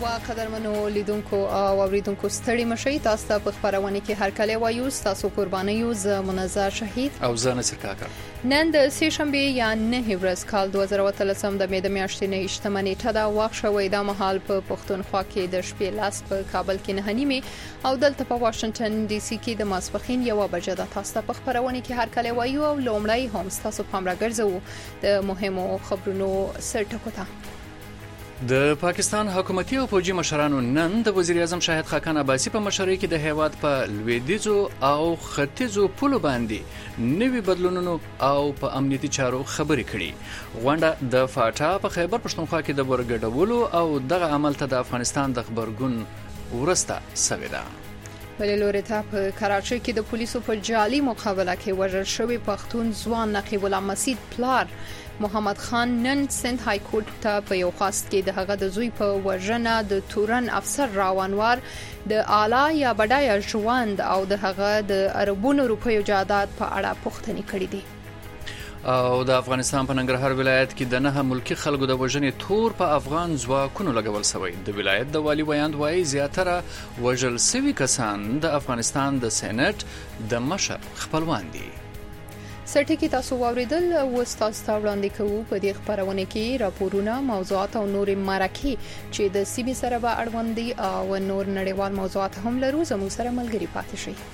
مرحبا قدرمنو لیدونکو او اوریدونکو ستړي مشي تاسو ته په خبرونه کې هر کله وایو تاسو قرباني یو ز منظر شهید او زه نصر کاکا نن د سې شنبه یا 9 ورځ کال 2013 د مې د میاشتې نه اجتماعي ټدا واخ شوې د مهال په پښتونخوا کې د شپې لاس په کابل کې نه نیمه او دلته په واشنگټن ډي سي کې د ماسپخین یو بجه د تاسو په خبرونه کې هر کله وایو او لومړی هم تاسو په امر ګرځو د مهمو خبرونو سرټکو ته د پاکستان حکومتي او فوجي مشرانو نن د وزیر اعظم شاهد خاقان عباسي په مشرۍ کې د هیواد په لویدیځو او ختیځو پولو باندې نوي بدلونونو او په امنیتي چارو خبرې کړي. غونډه د فاټا په خیبر پښتونخوا کې د ورګډولو او دغه عمل ته د افغانستان د خبرګون ورسته سوي ده. بل لوري ته په کراچۍ کې د پولیسو په جالي مقابله کې وژل شوی پښتون ځوان نقیب الله مسید پلار محمد خان نن سند های کورټ ته په یو خاص کې د هغه د زوی په وژنه د تورن افسر راونوار د اعلی یا بډای ژوند او د هغه د اربونو روپیو جادات په اړه پوښتنه کړې دي. او د افغانستان په ننګرهار ولایت کې د نه ملکی خلکو د وژنې تور په افغان ځواکونو لګول شوی. د ولایت د والی ویاند وایي زیاتره وژل شوي کسان د افغانستان د سېنات د مشر خپلوان دي. سرټکی تاسو واوریدل او تاسو ته وړاندې کوو په دې خبرونه کې راپورونه موضوعات او نور مرکه چې د سیمې سره به اړوند دي او نور نړیوال موضوعات هم لرو زموږ سره ملګری پاتې شئ.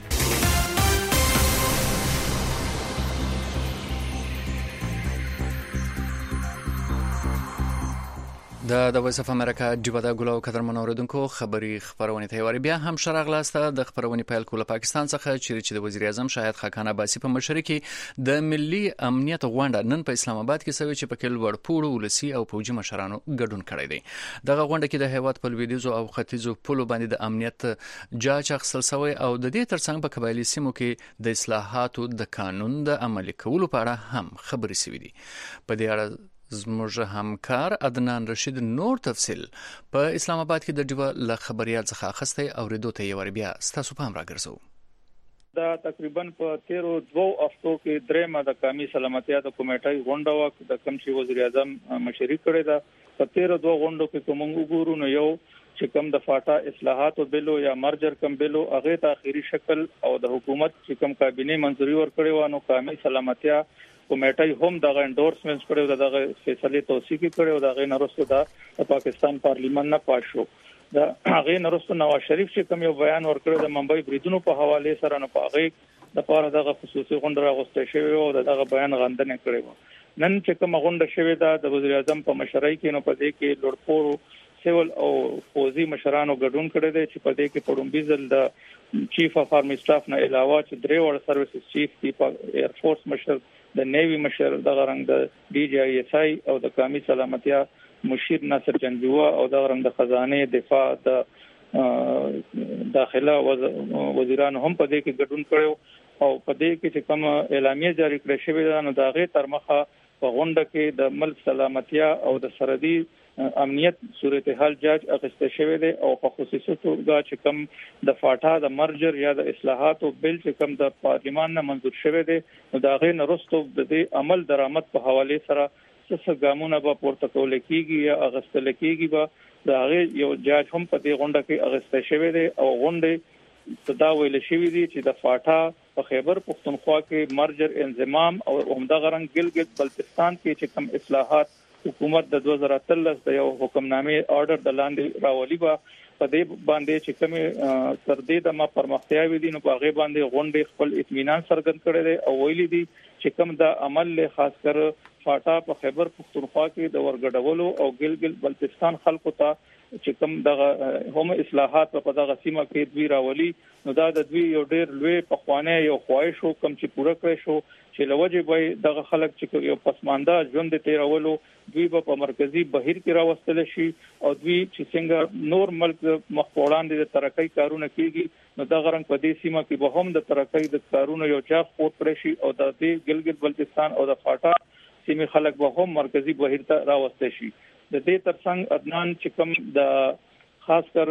د وایس اف امریکا جبهه ګلو قدر منوردونکو خبري خبرونه تیاری بیا هم شرغلاسته د خبرونه پیل کوله پاکستان څخه چې د وزیر اعظم شاهد خاقان عباسي په مشرۍ کې د ملي امنیت غونډه نن په اسلام آباد کې سوي چې په کې لوړ پوړو ولسی او فوجي مشرانو ګډون کړی دی. دغه غونډه کې د هیواد په لویدیځو او ختیځو پولو باندې د امنیت جاج اخیستل شوی او د دې ترڅنګ په قبایلی سیمو کې د اصلاحاتو د قانون د عملي کولو په اړه هم خبرې شوې دي. په دې اړه زموږ همکار عدنان رشید نور تفصیل په اسلام آباد کې د ډیو ل خبريال څخه اخسته او ریدو ته یو بیا ستاسو په امر راګرځو. دا تقریبا په 13 هفتو کې درېمه د قومي سلامتیا د کمیټې غونډه وکړه د کمشي وزیر اعظم مشري کړې ده. په 13 غونډو کې کوم وګورو نو یو چې کوم د فاټا اصلاحات بلو یا مرجر کم بلو هغه ته اخیری شکل او د حکومت چې کوم کابینه منځوري ورکړې و نو قومي سلامتیا کمیټې هم دغه انډورسمنټ کړو دغه فیصله توثیق کړو دغه نرسته د پاکستان پارلیمان نه پاشو د هغه نرسته نواز شریف چې کوم یو بیان ورکړ د ممبئی بریدونو په حواله سره نه پاغه د پاره دغه خصوصي غونډه راغسته شوی او دغه بیان غندنه کړو. نن چې کوم غونډه شوی د وزیر اعظم په مشرۍ کې نو په دې کې لوړپوړو سیول او فوجي مشرانو ګډون کړی دی چې په دې کې پړومبي ځل د چیف اف آرمی سټاف نه علاوه چې درې وړ سروسز چیف دی په ایر فورس مشر د نیوی مشر د غرنګ د ډي جی آی اس آی او د قومي سلامتیا مشیر ناصر جنجوا او د غرنګ د خزانه دفاع د داخله وزیران هم په دې کې ګډون کړو او په دې کې چې کوم اعلامیه جاری کړې شوې ده نو داغه ترمخه په غونډه کې د ملک سلامتیا او د سرحدي امنیت صورتحال جاج اخیسته شوی دی او په خصوصي توګه چې کوم د فاټا د مرجر یا د اصلاحات او بل چې کوم د پارلیمان نه منظور شوی دی نو دا غي نرستو د دې عمل درآمد په حواله سره څه ګامونه به پورته کول کیږي یا اغستل کیږي به دا غي یو جاج هم په دې غونډه کې اغسته شوی دی او غونډه صدا ویل شوی دی چې د فاټا په خیبر پښتونخوا کې مرجر انضمام او عمده غرنګ ګلګت بلتستان کې چې کوم اصلاحات حکومت د 2013 د یو حکمنامې آرډر د لاندې راولي په دې باندې چې کوم تر دې د ما پرمختیاوي دي نو په هغه باندې غونډې خپل اطمینان څرګند کړي دي او ویلي دي چې کوم د عمل له خاص کر فاټا په خیبر پښتونخوا کې د ورګډولو او ګلګت بلتستان خلکو ته چې کوم دغه هم اصلاحات په دغه سیمه کې دوی راولي نو دا د دوی یو ډېر لوی په خوانه یو خواهش کوم چې پوره کړی شو چې لوجه به دغه خلک چې یو پسمانده ژوند تیرولو دوی په مرکزی بهیر کې راوستل شي او دوی چې څنګه نور ملک مخوړان دي د ترقۍ کارونه کیږي نو دا غرنګ په دې سیمه کې به هم د ترقۍ د کارونو یو چاپ پورت کړی شي او د دې ګلګت بلتستان او د فاټا سیمه خلک به هم مرکزی بهیر ته راوستل شي. د دې ترڅنګ عدنان چې کوم د خاص کر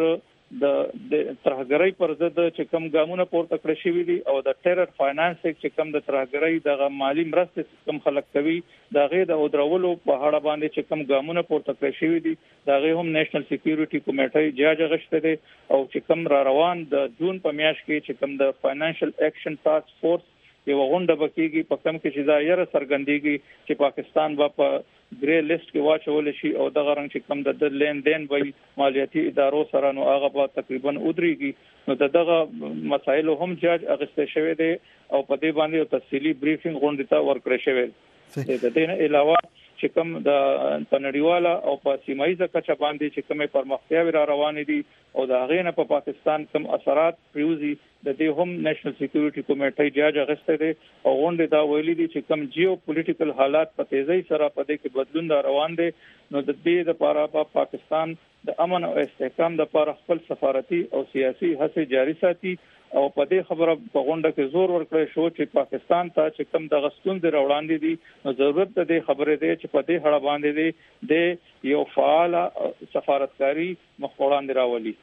د ترهګرۍ پر ضد چې کوم ګامونه پورته کړی شوی دي او د ټیرر فاینانس چې کوم د ترهګرۍ د مالی مرستې کوم خلک کوي دا غي د اودرولو په اړه باندې چې کوم ګامونه پورته کړی شوی دي دا غي هم نېشنل سکیورټي کمیټه جاج غشته دي او چې کوم را روان د جون په میاشت کې چې کوم د فاینانشل اکشن ټاسک فورس یو غونډه بکیږي په کوم کې چې دا یره سرګندېږي چې پاکستان په ګری لیست کې واچول شي او د غرنګ چې کوم د لین دین وي مالیاتي ادارو سره نو هغه په تقریبا ودرېږي نو دغه مسایل هم جاج اغسته شوی دی او په دې باندې تفصیلی بریفینګ غونډه تا ورکړی شوی د دې نه علاوه چې کوم د پنړیواله او په سیمایي ځکه باندې چې کومه پرمختیاوي را روان دي او د هغه نه په پاکستان کوم اثرات پریوزي د دې هم نېشنل سکیورټي کمیټه جاج غسته دي او غونډه دا ویلي دي چې کوم جیو پولیټیکل حالات په تیزی سره په دې کې بدلون را روان دي نو د دې لپاره په پاکستان د امن او استحکام لپاره خپل سفارتي او سیاسي هڅې جاري ساتي او په دې خبره په غونډه کې زور ورکړی شو چې پاکستان ته چې کوم د غستون د راوړاندې دي نو ضرورت د دې خبره دی چې په دې هړه باندې دی د یو فعال سفارتکاری مخ وړاندې راولي.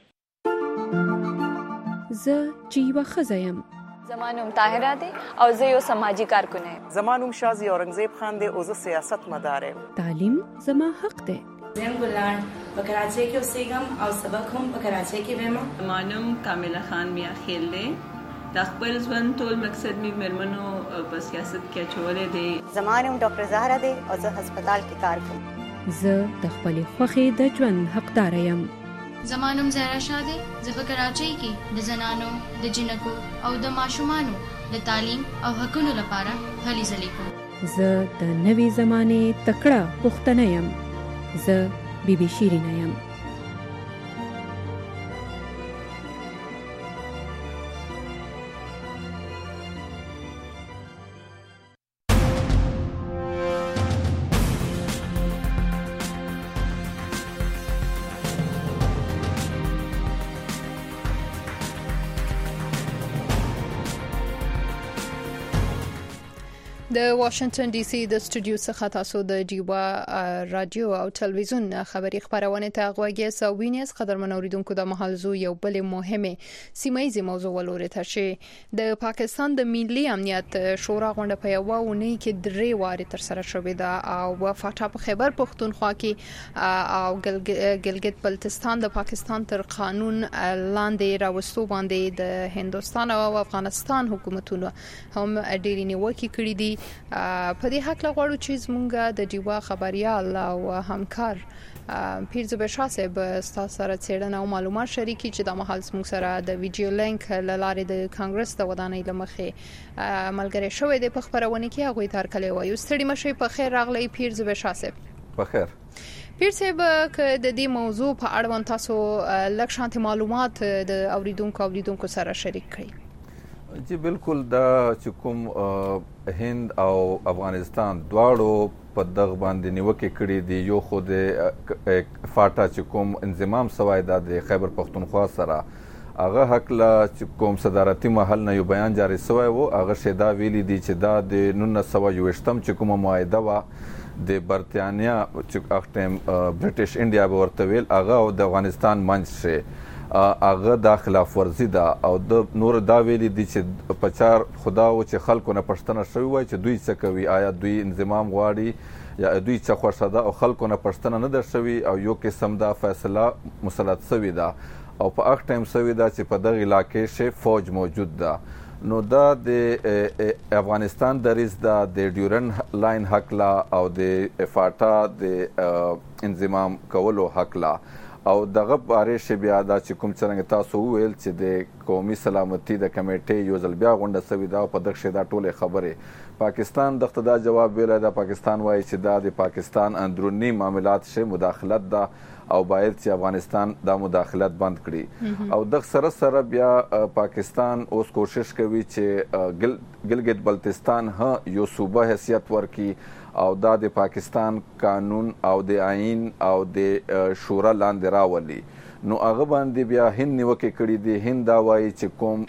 زه جیوا خزایم زمانوم طاهره دی او زه یو سماجی کارکونه یم. زمانوم شازی اورنګزیب خان دی او زه سیاست مدار یم. تعلیم زما حق دی. زم ګلان په کراچۍ کې اوسېږم او سبق هم په کراچۍ کې وایم. زمانوم کامله خان میا خیل دی. د خپل ژوند ټول مقصد می مرمنو په سیاست کې چولې دی. زمانوم ډاکټر زهرا دی او زه هسپتال کې کار کوم. زه د خپل خوخي د ژوند حقدار یم. زمانوم زهرا شاه دی. زه په کراچۍ کې د زنانو د جنکو او د ماشومانو د تعلیم او حقوقو لپاره هلې ځلې کوم. زه د نوې زمانه تکړه پښتنه یم. زه بی بی شیرینه یم. د واشنگټن ډي سي د سټوډیو څخه تاسو د جیوا رادیو او ټلویزیون خبري خبرونه ته غوږی سوینیس قدرمن اوریدونکو د محلزو یو بل مهمه سیمایي موضوع ولوري ته چې د پاکستان د ملي امنیت شورا غونډه په یو ونی کې درې واره تر سره شوې ده او فاټا په خیبر پختونخوا کې او ګلګت بلتستان د پاکستان تر قانون لاندې راوستو باندې د هندستان او افغانستان حکومتونو هم ډېری نیوکې کړې دي. په دې حق لغواړو چې زمونږ د جیوا خبريال او همکار پیرزو بشاسه به ستاسو سره څېړنه او معلومات شریکي چې د محل زموږ سره د ویډیو لینک لاره د کانګرس د ودانۍ لمخې ملګری شوې د خبرونه کې هغه تر کله وایو ستړي مشي په خیر راغلی پیرزو بشاسه په خیر. پیرسه به ک د دې موضوع په اړه تاسو لږ شانتي معلومات د اوریدونکو سره شریک کړئ. جی بالکل دا چې کوم هند او افغانستان دواړو په دغه باندې نیوکه کړې دي یو خو د فاټا چې کوم انضمام سوای د خیبر پختونخوا سره هغه حق لا چې کوم صدارتي محل نه یو بیان جاری سوی وو هغه شدا ویلي دي چې دا د 1928 چې کومه معاهده وا د برتانیا چې اختم برټش انډیا به ورته ویل هغه او د افغانستان منځ شه هغه د خلاف ورزي ده او د نور دا ویلي دي چې پچار خدا او چې خلکو نه پښتنه شوی وای چې دوی څه کوي آیا دوی انضمام غواړي یا دوی څه خوښه ده او خلکو نه پښتنه نه در شوی او یو قسم دا فیصله مسلط شوی ده او په اخ ټایم شوی ده چې په دغه علاقې شه فوج موجود ده. نو دا د افغانستان دریز دا د ډیورن لاین حق لا او د فاټا د انضمام کولو حق لا او دغه باره شی بیا دا چې کوم څنګه تاسو ویل چې د قومي سلامتي د کمیټې یو ځل بیا غونډه سوي دا په دغه شی دا ټوله خبره پاکستان دغه دا جواب ویل دا پاکستان وایي چې دا د پاکستان اندرونی معاملات شی مداخلت ده او باید چې افغانستان دا مداخلت بند کړي او د سره سره بیا پاکستان اوس کوشش کوي چې ګلګت بلتستان یو صوبه حیثیت ورکړي او دا د پاکستان قانون او د آئین او د شورا لاندې راولي. نو هغه باندې بیا هند نیوکه کړې دي. هند دا وایي چې کوم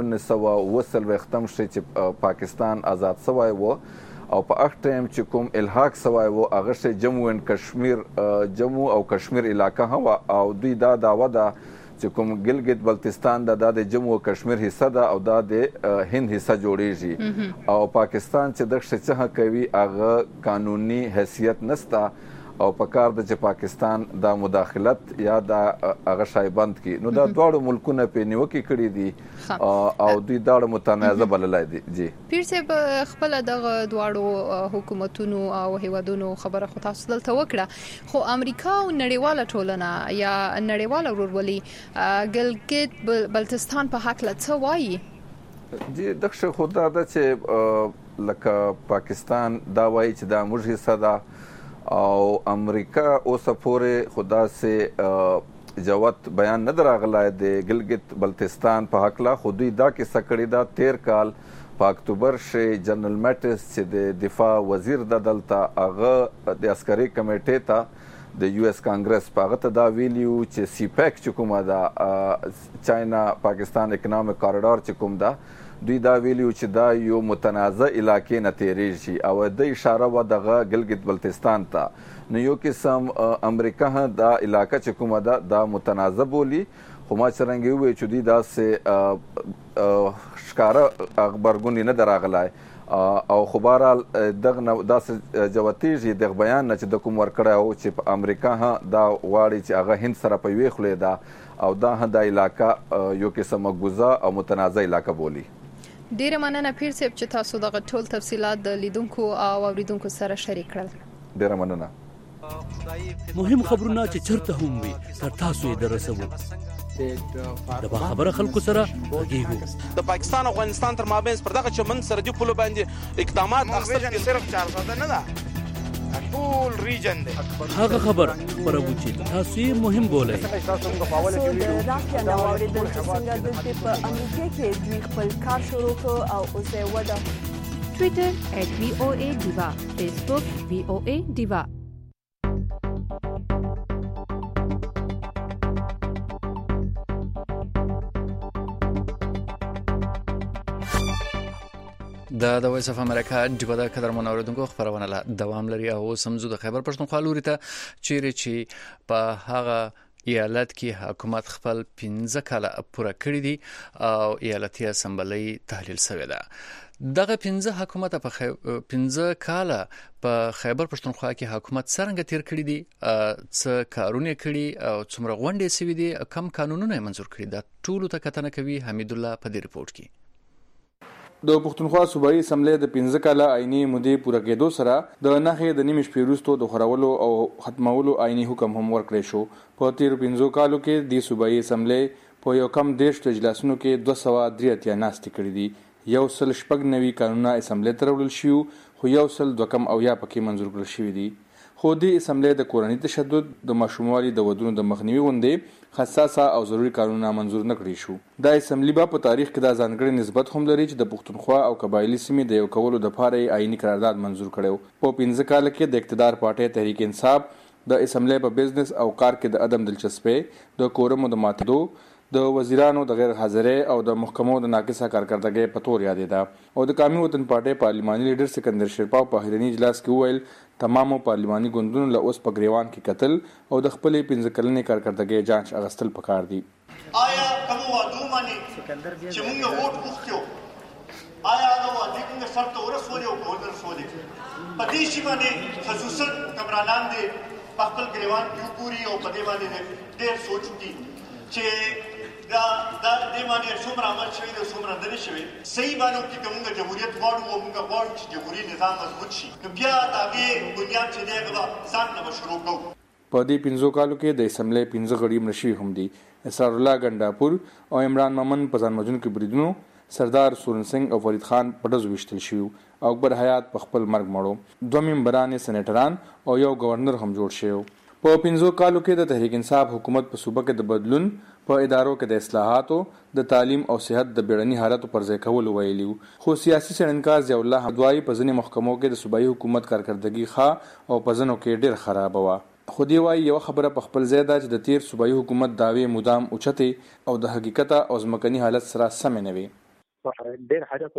1920 ختم شي چې پاکستان آزاد شوی و او په اخ ټایم چې کوم الحاق شوی و هغه شي جموں او کشمیر علاقہ هوا او دوی دا داوا ده چې کوم ګلګت بلتستان د جموں و کشمیر حصہ ده او د هند حصہ جوړیږي او پاکستان چې د څه کوي هغه قانوني حیثیت نستا او په کار د چې پاکستان د مداخلت یا د هغه شایبند کی نو دا دواړو ملکونه په نیوکه کړی دي او دوی داړه متنازع بللای دي. جی پیر صاحب خپل د دواړو حکومتونو او هیوادونو خبره خو تاسو دلته وکړه خو امریکا او نړیواله ټولنه یا نړیواله ورورولي ګلګت بلتستان په حق څه وایي؟ جی دغه خدا ده چې لکه پاکستان دا وایي چې دا موږ حصہ ده او امریکا اوس پورې خدا سے جوت بیان نه دراغلای د ګلګت بلتستان په حق لا خودی دا کې سکړی دا 13 کال په اکتوبر کې جنرال میټس چې د دفاع وزیر د دلتا هغه د عسکري کمیټې ته د یو اس کانګرس په هغه ته دا ویلیو چې سی پیک چې کومه دا چاینا پاکستان اکونومیک کاریډور چې کوم دا دوی دا ویلیو چې دا یو متنازع علاقې نه تیریږي او د اشاره و دغه ګلګت بلتستان ته نو یو قسم امریکا دا علاقہ چې کومه دا متنازع بولی خو ما څنګه وی چې دوی دا سه ښکارا خبرګونی نه دراغلای او خبرال دغه داسې جوتیږي د بیان نه چې د کوم ورکړه او چې په امریکا دا واړي چې هغه هند سره په وی خلې دا او دا د علاقہ یو قسم غوزا او متنازع علاقہ بولی. ډیره مننه پیر صاحب چې تاسو دغه ټول تفصيلات د لیدونکو او اوریدونکو سره شریک کړل. ډیره مننه. مهم خبرونه چې چرته هم وي تر تاسو یې درسوو. د خبره خلکو سره غږیږو. د پاکستان او افغانستان تر مابین پر دغه چمن سرحدي پولو باندې اقدامات اخیستل کېږي. صرف 400 نه ده ټول ریجن دی. هغه خبر خبرو چې تاسو یې مهم بولئ. د راکیا نو اوریدل چې څنګه د په امریکا کې دوی خپل کار شروع کړ او اوس یې ودا ټوئیټر @voa_diva فیسبوک VOA diva. د وایس اف امریکا ډیو د قدرمن اوریدونکو خبرونه لا دوام لري او سمزو د خیبر پښتونخوا لوري ته چیرې چې په هغه ایالت کې حکومت خپل 15 کاله پوره کړی دي او ایالتي اسمبلی تحلیل شوی ده. دغه 15 حکومت په 15 کاله په خیبر پښتونخوا کې حکومت څنګه تیر کړی دي څه کارونه کړی او څومره غونډې سوي دي کم قانونونه منزور کړی دا ټول ته کتنه کوي حمید الله په دې رپورت کې. د پښتونخوا صوبایي اسمبلی د 15 کاله آئینی مودې پوره کېدو سره د نخې د نیمه شپې وروسته د خورولو او ختمولو آئینی حکم هم ورکړی شو. په تیر 15 کالو کې د صوبایي اسمبلی په یو کم دیش اجلاسونو کې 283 ناستې کړې دي. یو سل شپږ نوي قانونونه اسمبلی ته راوړل شي خو یو سل دوه کم او یا پکې منظور کړل شوي دي. خو د اسمبلی د کورنۍ تشدد د ماشوموالي د ودونو د مخنیوي غونډې حساسه او ضروري قانونونه منظور نه کړی شو. د اسمبلی په تاریخ کې د ځانګړي نسبت هم لري چې د پښتونخوا او قبایلی سیمې د یو کولو د لپاره آئینی قرارداد منظور کړو. په 15 کال کې د اقتدار پارټي تحریک انصاف د اسمبلی په بزنس او کار کې د عدم دلچسپي د کورمو د ماتدو د وزیرانو د غیر حاضرۍ او د محکمو د ناقصه کارکردګۍ په تور یادې ده او د قومي وطن پارټي پارلماني لیډر سکندر شیرپا په هرنی اجلاس کې ویل تمامو پارلماني ګوندونو له اوس په گریوان کې قتل او د خپلې 15 کلنې کارکردګۍ جانچ اغستل پکار دي. آیا کوم وادو باندې چې موږ ووټ وکړو آیا نو د کوم شرط ورسولې او کول رسولې په دې شی باندې خصوصا کمرانان دي په خپل گریوان کې پوری او په دې باندې ډېر سوچ دي چې دا دې باندې څومره عمل شوی دی څومره نه شوی صحیح باندې کې کومه جمهوریت غواړو او موږ غواړو چې جمهوریت نظام مضبوط شي نو بیا دغه بنیاد چې دی هغه ځان نه شروع کوو. په دې 15 کالو کې د اسمبلی 15 غړي مشي هم دي. اسرار الله ګنداپور او عمران مامن په ځان مجن کې بریدونو سردار سورن سنگ او فرید خان په دز وشتل شو او اکبر حیات په خپل مرګ مړو. دوه ممبران سېنیټران او یو گورنر هم جوړ شو. په 15 کالو کې د تحریک انصاف حکومت په صوبه کې د بدلون په ادارو کې د اصلاحاتو د تعلیم او صحت د بیړني حالت پر ځای کول ویلیو. خو سیاسي څېړنکار ضیاء الله حدوای په ځینې محکمو کې د صوبایي حکومت کارکردګي ښه او په ځینو کې ډېر خراب و. خو دی وايي یو خبره په خپل ځای ده چې د تیر صوبایي حکومت داوی مدام اوچته او د حقیقت او ځمکني حالت سره سم نه وي. ډېر حاجه پورې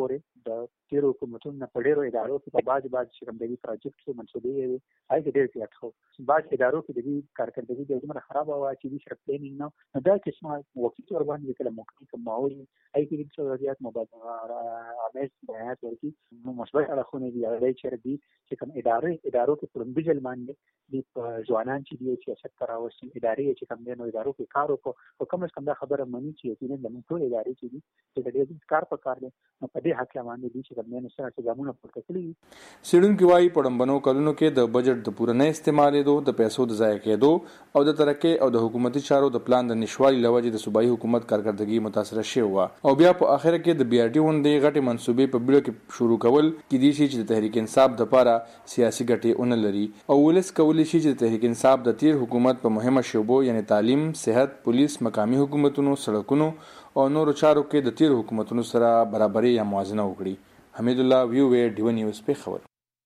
د تیرو حکومتونو په ډیرو ادارو کې په بعض چې کوم د پروجیکټ کې منسوبې وي هغه ډېر زیات خو بعض ادارو کې د کارکردګي د دومره خراب او چې د شرط پلانینګ نه دا قسمه وقتی تور باندې کله موقعي کوم ماحول اي کې د ضرورت مبادله امیز بیات ورکی مثبت اړخونه دي هغه چې کوم ادارو کې پرمبي ځلمان دي د ځوانان چې دي سیاست راوستي ادارې چې کوم دي نو ادارو کې کار او کوم څه دا خبره مانی چې د نن ټول ادارې چې دي چې د دې کار په کار دي نو په دې حق باندې دي چې کوم نه سره ګامونه پورته کړي. سیډونکو وايي پړمبنو کلونو کې د بجټ د پوره نه استعمالېدو د پیسو د ضایع کېدو او د ترقې او د حکومتي چارو د پلان د نشوالي لوجې د صوبایي حکومت کارکردګي متاثر شوی و او بیا په اخر کې د BRT غونډې غټي منسوبې په بیړه کې شروع کول کې دي چې د تحریک انصاف د لپاره سیاسي ګټې اون لري او ولس کولی شي چې د تحریک انصاف د تیر حکومت په مهمه شوبو یعنی تعلیم، صحت، پولیس، مقامی حکومتونو، سړکونو او نورو چارو کې د تیر حکومتونو سره برابرۍ یا موازنه وکړي. حمید الله ویو ډیو نیوز په خبر.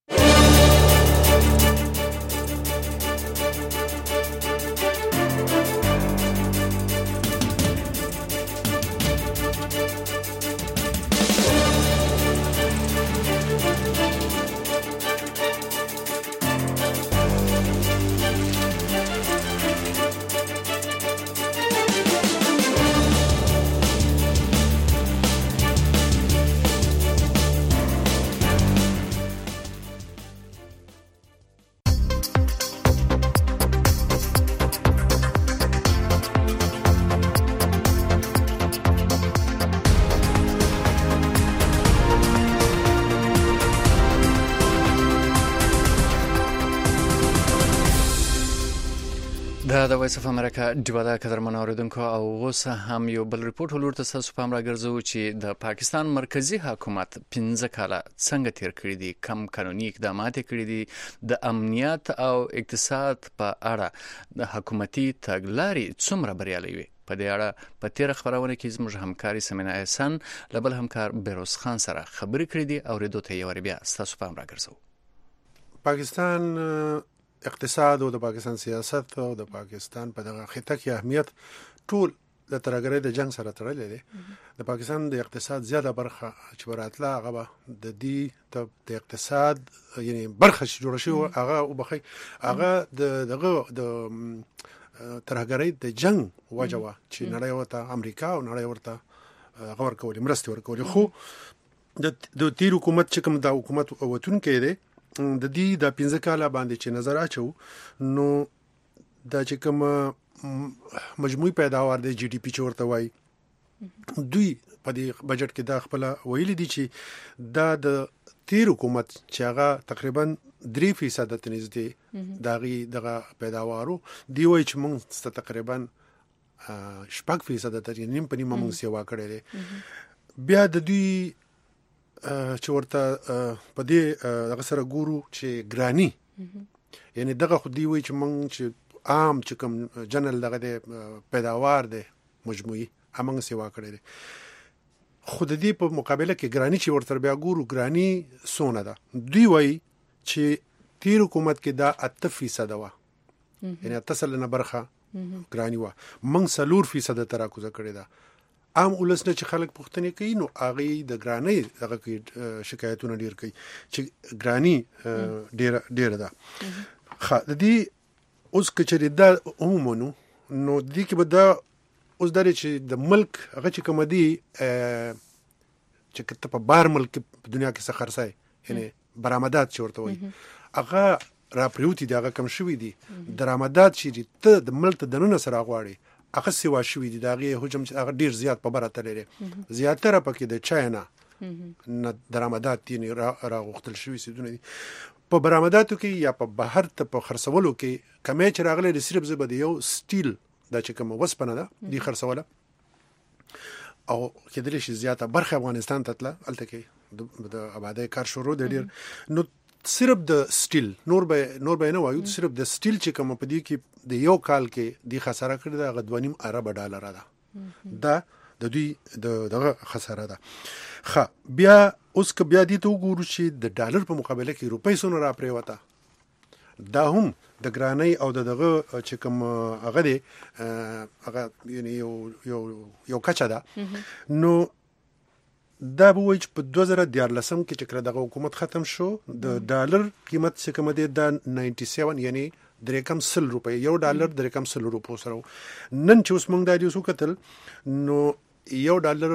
د وایس اف امریکا ډیواله قدرمن اوریدونکو او اوس هم یو بل ریپورت ولور تاسو په امر ګرځو چې د پاکستان مرکزی حکومت 15 کاله څنګه تیر کړی دي، کم قانوني اقدامات کړی دي، د امنیت او اقتصاد په اړه د حکومتي تګلارې څومره بریالي وي. په دې اړه په تیر خبرونه کې زموږ همکاري سمینا احسان لبل همکار بیروز خان سره خبرې کړې دي او ریدو ته یو بیا تاسو په امر ګرځو. پاکستان اقتصاد او د پاکستان سیاست او د پاکستان په دغه خطه کې اهمیت ټول د ترګرې د جنگ سره تړلې دي. د پاکستان د اقتصاد زیاته برخه چې وراتله هغه د دې د اقتصاد یعنی برخه چې جوړ شو هغه وبخي هغه د ترګرې د جنگ وجوه چې نړۍ ورته امریکا او نړۍ ورته غوړ کولې مرسته ورکولې خو د تیر حکومت چې کوم د حکومت وتون کې دي د دې د 15 کاله باندې چې نظر اچو نو د چې کوم مجموعي پیداوار د GDP چورته وای دوی په دې بجټ کې د خپل ویل دي چې دا د تیر حکومت چې هغه تقریبا 3% ته نږدې دغه پیداوارو دی وای چې موږ تقریبا 6% ته نیم په نیمه موږ سیوا کړې ده. بیا د دوی چې ورته په دې دغه سره ګورو چې ګرانی یعنی دغه خو دی وای چې موږ چې عام چې کوم جنرال دغه د پیداوار ده مجموعي همغه سیوا کړی دی خو د دې په مقابله کې ګرانی چې ورته بیا ګورو ګرانی سونه ده. دوی وای چې تیر حکومت کې دا 8% و یعنی 8% نه برخه ګرانی و موږ 4% تراکوزه کړی ده. عام ولسنه چې خلک پوښتنه کوي نو هغه د ګرانی دغه کې شکایتونه ډیر کوي چې ګرانی ډیر ده. خا د دې اوس کچري دا عمومونو نو دې کې به دا اوس درې چې د ملک هغه چې کوم دی چې کته په بار ملک په دنیا کې څه خرڅای یعنی برآمدات چورته وي هغه را پریوتی دا هغه کم شوی دي درآمدات چې ته د ملک د نن سره غواړي هغه سیوا شوی دي داغه حجم چې هغه ډیر زیات په برته لري زیاتره پکې د چاینا نه درآمدات دي را غوښتل شوی سيدونه دي په برآمداتو کې یا په بهر ته په خرڅولو کې کمې چې راغلي د صرف زبد یو سټیل دا چې کوم وسپنه ده دی خرڅوله او کېدل شي زیاته برخه افغانستان ته تل الته کې د آبادی کار شروع د ډیر نو صرف د سټیل نور به نه وایو صرف د سټیل چې کوم په دې کې د یو کال کې د خساره کړی د 2.5 ارب ډالر ده دا د دوی دغه خساره ده. خا بیا اوس ک بیا دي ته وګورو چې د ډالر په مقابله کې روپۍ سونه را پریوته دا هم د ګرانی او دغه چې کوم هغه دی هغه یعنی یو کچا ده نو دا به وایي چې په 2014 کې چې کله دغه حکومت ختم شو د ډالر قیمت چې کوم دی دا 97 یعنی $300 یو ډالر $300 سره نن چې اوس موږ دا یو څه کتل نو یو ډالر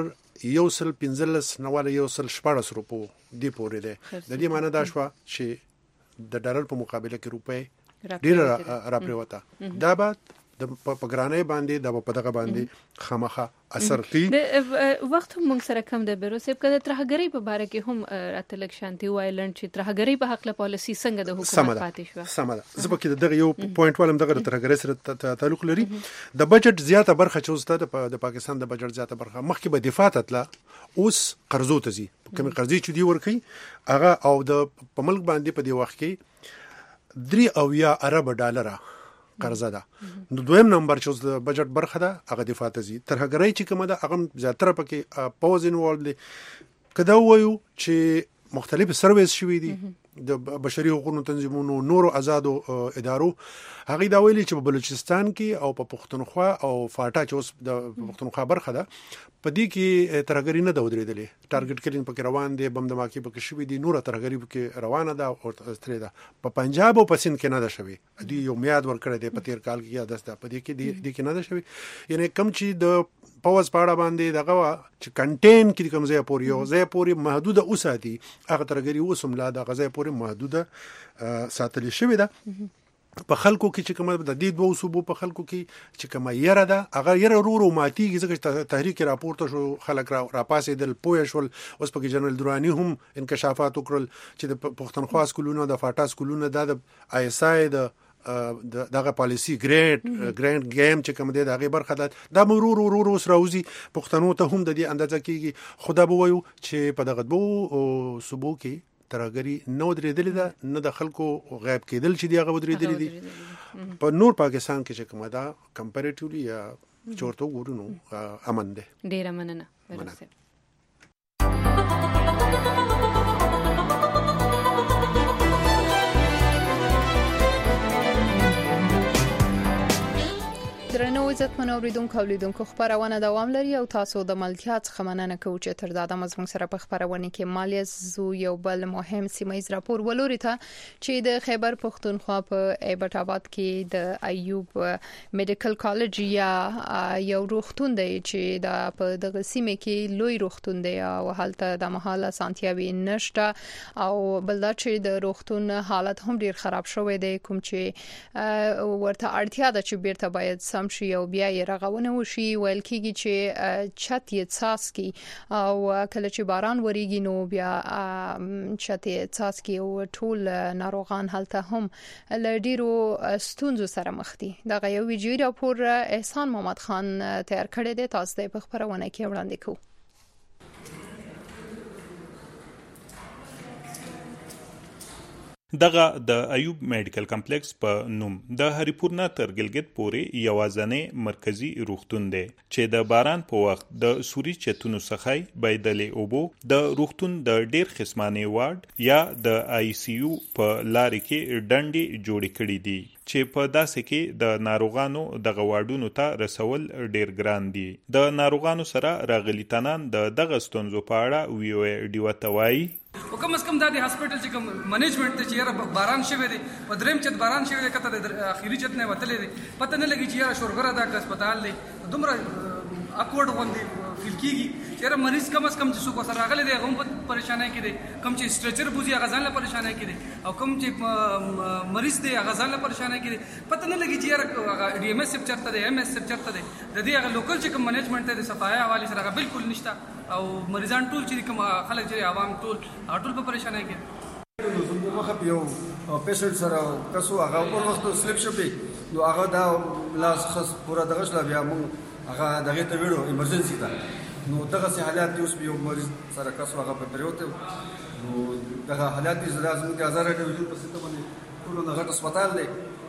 $1.15 دی پورې دی. د دې معنی دا شو چې د ډالر په مقابله کې روپۍ ډیر راپریوته دا بعد د پګرانې باندې د په دغه باندې خامخه اثر کوي. وخت موږ سره کم د بیروسیب کده ترهګری په باره کې هم راتلک شانتي وایلند چې ترهګری په حق له پالیسی څنګه د حکومت پاتې شو. سمه ده زه پکې دغه یو پوینټ ولم دغه ترهګری سره تعلق لري. د بجټ زیاته برخه چې اوس د پاکستان د بجټ زیاته برخه مخکې به دفاع تطلا اوس قرضو ته زی کوم قرضې چې دی ورکي هغه او د په ملک باندې په دی وخت کې $3 ارب قرضه ده. نو دویم نمبر چې د بجټ برخه ده هغه دفاع ته زی ترهګری چې کومه ده هغه زیاتره پکې پوز انوالد دي. کدا وایو چې مختلف سرویس شوي دي د بشري حقوقو تنظیمونو نورو آزادو ادارو هغه دا ویلي چې په بلوچستان کې او په پښتونخوا او فاټا چې اوس د پښتونخوا برخه ده په دې کې ترهګری نه د ودرېدلې ټارګټ کلینګ پکې روان دي بم دماکي پکې شوي دي نور ترهګری پکې روانه ده او ترې ده په پنجاب او په سند کې نه ده شوي دي یو میاد ورکړی دی په تیر کال کې یاد است په دې کې دي کې نه ده شوي یعنی کم چې د پاوز پاړه باندې دغه چې کنټین کې کوم ځای پورې یو ځای پورې محدود اوساتي هغه ترهګری اوسم لا د غځای پورې محدود ساتل شوی ده. په خلکو کې چې کومه د دې دوه صوبو په خلکو کې چې کومه یره ده هغه یره ورو ماتیږي ځکه تحریک راپورته شو خلک را پاسې دل پوه شول اوس پکې جنرال درانی هم انکشافات وکړل چې د پښتونخوا سکولونو د فاټا سکولونو د آی اس آی دغه پالیسی ګرانډ گیم چې کوم دی دغه برخه ده د مرور اوس راوځي پښتنو ته هم د دې اندازه کېږي خدا به وایو چې په دغه دوه صوبو کې ترهګری نو درېدلې ده نه د خلکو غیب کېدل چې دی هغه درېدلې دي په نور پاکستان کې چې کومه ده کمپیریټیولی یا چورته ګورونو امن ده. ډیر مننه. درنو عزت منوریدونکو اولیدونکو خبرونه دوام لري او تاسو د ملتیا څخه مننه کوم چې تر دا د مزمن سره په خبرونه کې مالیه زو یو بل مهم سیمایي راپور ولوري ته چې د خیبر پښتونخوا په ایبټ آباد کې د ایوب میډیکل کالج یا یو روغتون دی چې په دغه سیمه کې لوی روغتون دی او هلته د محاله سانتیاوي نشته او بل دا چې د روغتون حالت هم ډیر خراب شوی دی کوم چې ورته اړتیا ده چې بیرته باید شي او بیا یې رغونه وشي ویل کېږي چې چت یې څاسکي او کله چې باران وریږي نو بیا چت یې څاسکي او ټول ناروغان هلته هم لډیرو ستونزو سره مخ دي. دا یو ویډیو راپور احسان محمد خان تیار کړی دی تاسو ته په خبرونه کې وړاندې کوم. دغه د ایوب میډیکل کمپلیکس په نوم د هریپور نه تر ګلګت پورې یوازنې مرکزی روغتون دی چې د باران په وخت د سوري چتونو څخه بيدلې اوبو د روغتون د ډیر قسمانه وارد یا د آی سی یو په لارې کې ډنډې جوړې کړې دي چې په داسې کې د ناروغانو د غواړونو ته رسول ډیر ګران دي. د ناروغانو سره راغلي تنان دغه ستونزو په اړه ویو ډیوتوي او کم از کم د هسپټل چې کوم منیجمنت ته چې باران شوی دی په دریم چې باران شوی دی کته د اخیری چت نه وتلې دی پته نه لګي چې یاره شورګره دا هسپتال دی دومره اکورډ غوندي فیل کیږي چې مریض کم از کم چې څوک سره راغلی دی هم پریشانای کې دی کم چې سټرچر بوزي غزان له پریشانای کې دی او کم چې مریض دی غزان له پریشانای کې دی پته نه لګي چې یاره ډي ام اس چرته دی ام اس چرته دی د دې هغه لوکل چې کوم منیجمنت ته د صفای حواله سره بالکل نشته او مریضان ټول چې کوم خلک چې عوام ټول په پریشانای کې مخه یو پیشنټ سره تاسو هغه په وخت سلیپ شپې نو هغه دا لاس خاص پورا دغه شلا بیا موږ هغه دغه ته ویړو ایمرجنسي ته نو دغه سي حالات اوس یو مریض سره کاسو هغه په پریوته نو دغه حالات زړه زموږ 1000 ډیویژن په سیستم باندې ټول هغه هسپتال دی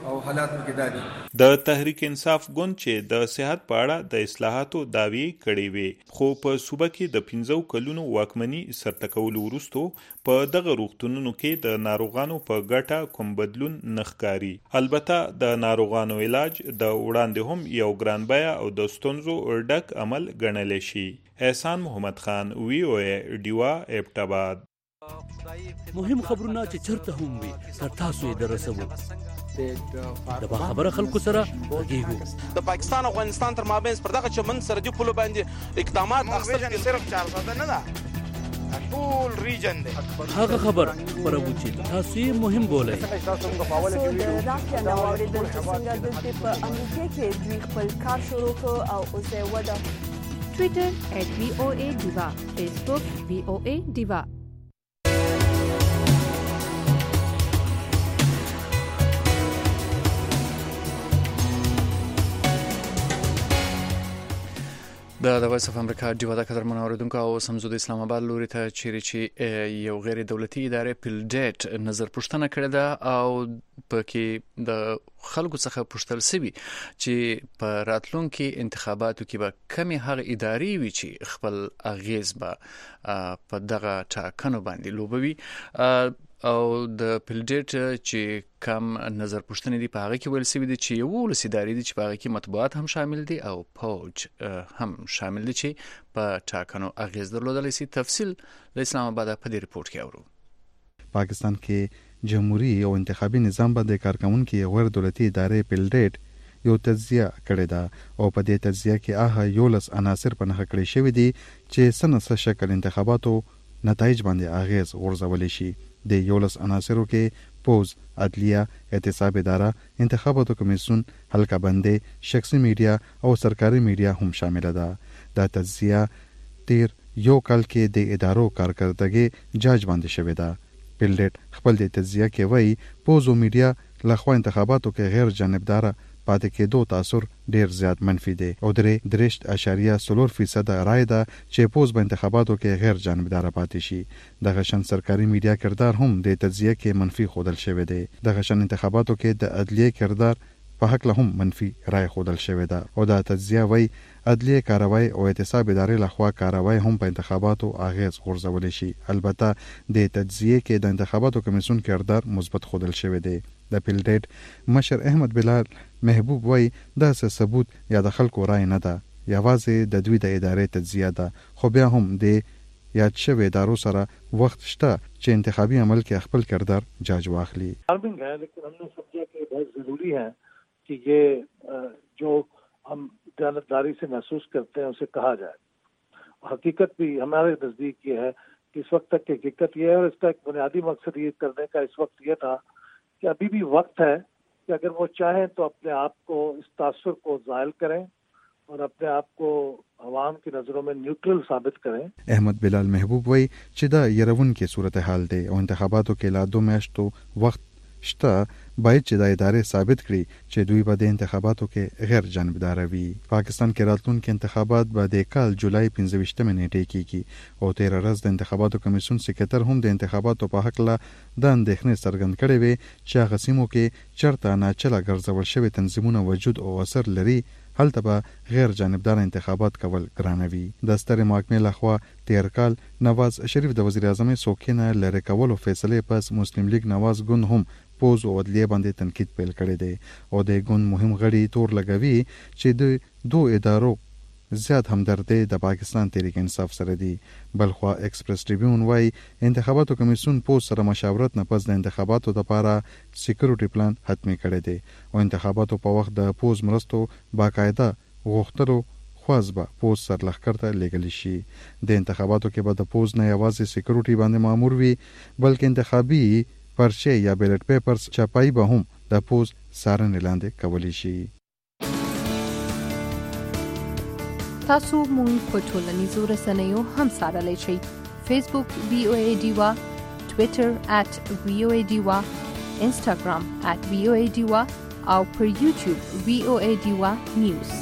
او حالات کې دادي. د تحریک انصاف ګوند چې د صحت په اړه د اصلاحاتو داوی کړې وي خو په صوبه کې د 15 کلونو واکمنۍ سرته وروسته په دغه روغتونونو کې د ناروغانو په ګټه کوم بدلون نخکاری. البته د ناروغانو علاج د وړاندې هم یو ګران بیه او د ستونزو ډک عمل ګڼل شي. احسان محمد خان VOA ډیوا ابټاباد. مهم خبرونه چې چرته هم وي تر تاسو یې درسوو. د خبره خلکو سره غږیږو. د پاکستان او افغانستان تر مابین پر دغه چمن سرحدي پولو باندې اقدامات اخیستل کې صرف 400 نه ده، ټول ریجن دی. هغه خبر خبرو چې تاسو یې مهم بولئ. د رافیا نو اوریدل چې څنګه د په امریکا کې دوی خپل کار شروع کړ او اوس یې ودا. Twitter @VOA Diva, Facebook VOA Diva. د وایس اف امریکا ډیوا د قدر منوریدونکو او سمزو د اسلام آباد لوري ته چې یو غیر دولتي ادارې پیلډیټ نظر پوښتنه کړې ده او پکې د خلکو څخه پوښتل شوی چې په راتلونکو انتخاباتو کې به کمی هغه ادارې وي چې خپل اغیز به په دغه ټاکنو باندې لوبوي او د پیلډیټ چې کم نظر پوښتنې دي په هغه کې ویل شوی دي چې یو ولسی ادارې دي چې په هغه کې مطبوعات هم شامل دي او پوج هم شامل دي چې په ټاکنو اغیز درلودلی شي. تفصیل د اسلام آباد په دې ریپورت کې اورو. پاکستان کې جمهوریت او انتخابي نظام باندې کارکونکو غیر دولتي ادارې پیلډیټ یو تجزیه کړې ده او په دې تجزیه کې هغه یولس عناصر په نښه کړی شوی دي چې سنسه شکل انتخاباتو نتایج باندې اغیز غورځولی شي. د یولس عناصرو کې پوز، عدلیه، احتساب اداره، انتخاباتو کمیسیون، حلقه بندي، شخصي میډیا او سرکاري میډیا هم شامل ده. دا تجزیه تیر یو کال کې د ادارو کارکردګي جاج باندې شوې ده. پیلډیټ خپل د تجزیه کې وایي پوز او میډیا لخوا انتخاباتو کې غیر جانبدار پاتې کېدو تاثر ډیر زیات منفي دی او 3.04% رائے ده چې پوز په انتخاباتو کې غیر جانبدار پاتې شي. د غشن سرکاري میډیا کردار هم د تجزیه کې منفي خودل شوی دی. د غشن انتخاباتو کې د عدلیه کردار په حق له هم منفي رائے خودل شوی ده او دا تجزیه وایي عدلیه کاروای او احتساب ادارې لخوا کاروای هم په انتخاباتو اغیز غورځول شي. البته د تجزیه کې د انتخاباتو کمیسیون کردار مثبت خودل شوی دی. د پیلډیټ مشر احمد بلال محبوب وایي دا ثبوت یا د خلکو رائے نه ده، یوازې د دوی د ادارې تجزیه ده، خو بیا هم د یاد شوی ادارو سره وخت شته چې انتخابي عمل کې خپل کردار جاج واخلي. लेकिन हमने समझा कि बहुत ज़रूरी है कि ये जो हम जानबदारी से महसूस करते हैं उसे कहा जाए. हकीकत भी हमारे नज़दीक ये है कि इस वक्त तक की हकीकत ये है और इसका एक बुनियादी मकसद ये करने का इस वक्त ये था कि अभी भी वक्त है कि अगर वो चाहें तो अपने आप को इस तासुर को ज़ायल करें और अपने आप को عوام کی نظروں میں نیوٹرل ثابت کریں. احمد بلال محبوب وایي چې دا يرون کې صورتحال دی او انتخاباتو کې لا 2 میاشتو وخت شته، باید چې د ادارې ثابت کړي چې دوی به د انتخاباتو کې غیر جانبدار وي. پاکستان کې راتلونکي انتخابات به د کال جولای 15 نیټه کېږي او 13 ورځ د انتخاباتو کمیسیون سکرټر هم د انتخاباتو په حق له د اندېښنې څرګند کړي وي چې هغه سیمو کې چرته ناچله ګرځول شوی تنظیمونه وجود او اثر لري، هلته به غیر جانبدار انتخابات کول ګرانوي. د سترې محکمې لخوا تیر کال نواز شریف د وزیر اعظم څوکۍ لرې کولو فیصله پس مسلم لیگ نواز ګوند هم پوز او عدلیه باندې تنقید پیل کړی دی او د ګوند مهم غړي تور لګوي چې د دوه ادارو زیات همدردي د پاکستان تحریک انصاف سره دی. بلخوا ایکسپریس ټریبیون وايي انتخاباتو کمیسیون پوز سره مشاورت نه پس د انتخاباتو لپاره سکیورټي پلان حتمی کړی دی او انتخاباتو په وخت د پوز مرستو باقاعده غوښتلو خواز به پوز سر لخر ته لګل شي. د انتخاباتو کې به د پوز نه یوازې سکیورټي باندې مامور وي بلکې انتخابي پرچه یا بیلټ پیپرز چاپای به هم د پوز سارنې لاندې کولی شي. تاسو مونږ په ټولنیزو رسنیو هم سارلی شئ. فیسبوک VOA ډیوا، ټویټر @VOA ډیوا، انسټاګرام @VOA ډیوا او پر یوټیوب VOA ډیوا نیوز.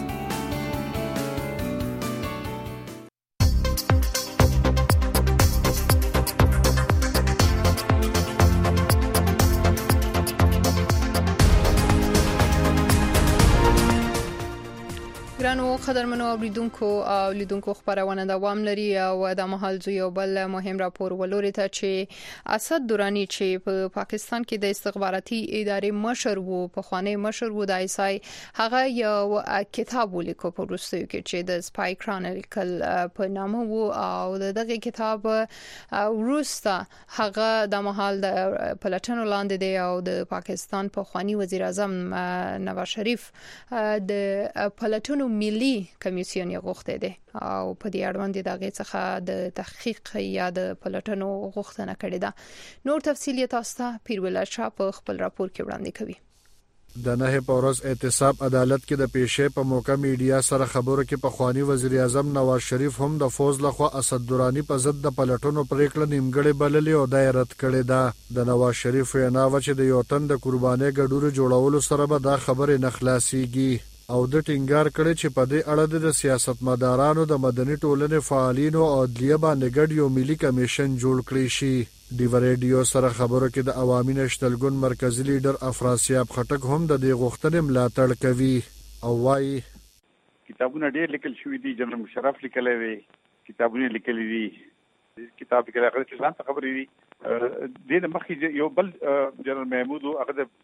ګرانو قدرمنو اوریدونکو او لیدونکو خبرونه دوام لري او د مهال یو بل مهم راپور ولوري ته چې اسد درانی چې په پاکستان کې د استخباراتي ادارې مشر وو په خوانی مشر وو د ایسای هغه یو کتاب ولیکو په روسیو کې چې د سپای کرونیکل په نامه وو او دغه کتاب روستا هغه د مهال د پلټنو لاندې دی او د پاکستان په خوانی وزیر اعظم نواز شریف د پلټنو ملي کمیسیون یې غوښته دي او په دې اړوند دغه څخه د تحقیق یا د پلټنو غوښتنه کړې ده. نور تفصیل تاسو ته پیروله شاه په خپل راپور کې وړاندې کوي. د نه پورز اعتصاب عدالت کې د پیښې په موقع میډیا سره خبرو کې په خوانی وزیر اعظم نواز شریف هم د فوز لخوا اسد درانی په ضد د پلټنو پریکړه نیمګړې بللې او دایرت کړې ده. د نواز شریف وینا و چې د یو تن د قربانۍ ګډورو جوړولو سره به دا خبره نه خلاصيږي او د ټینګار کړي چې په دې اړه د سیاستمدارانو د مدني ټولنې فعالینو او عدلیه باندې ګډ یو ملي کمیشن جوړ کړی شي. ډیو ریډیو سره خبرو کې د عوامي نشتلګون مرکزی لیډر افراسیاب خټک هم د دې غوښتنې ملاتړ کوي او وايي کتابونه ډېر لیکل شوي دي. جنرال مشرف لیکلي دي, کتابونه لیکلي دي, کتاب کې راغلي ځان ته خبرې دي. د مخکې یو بل جنرال محمود هغه د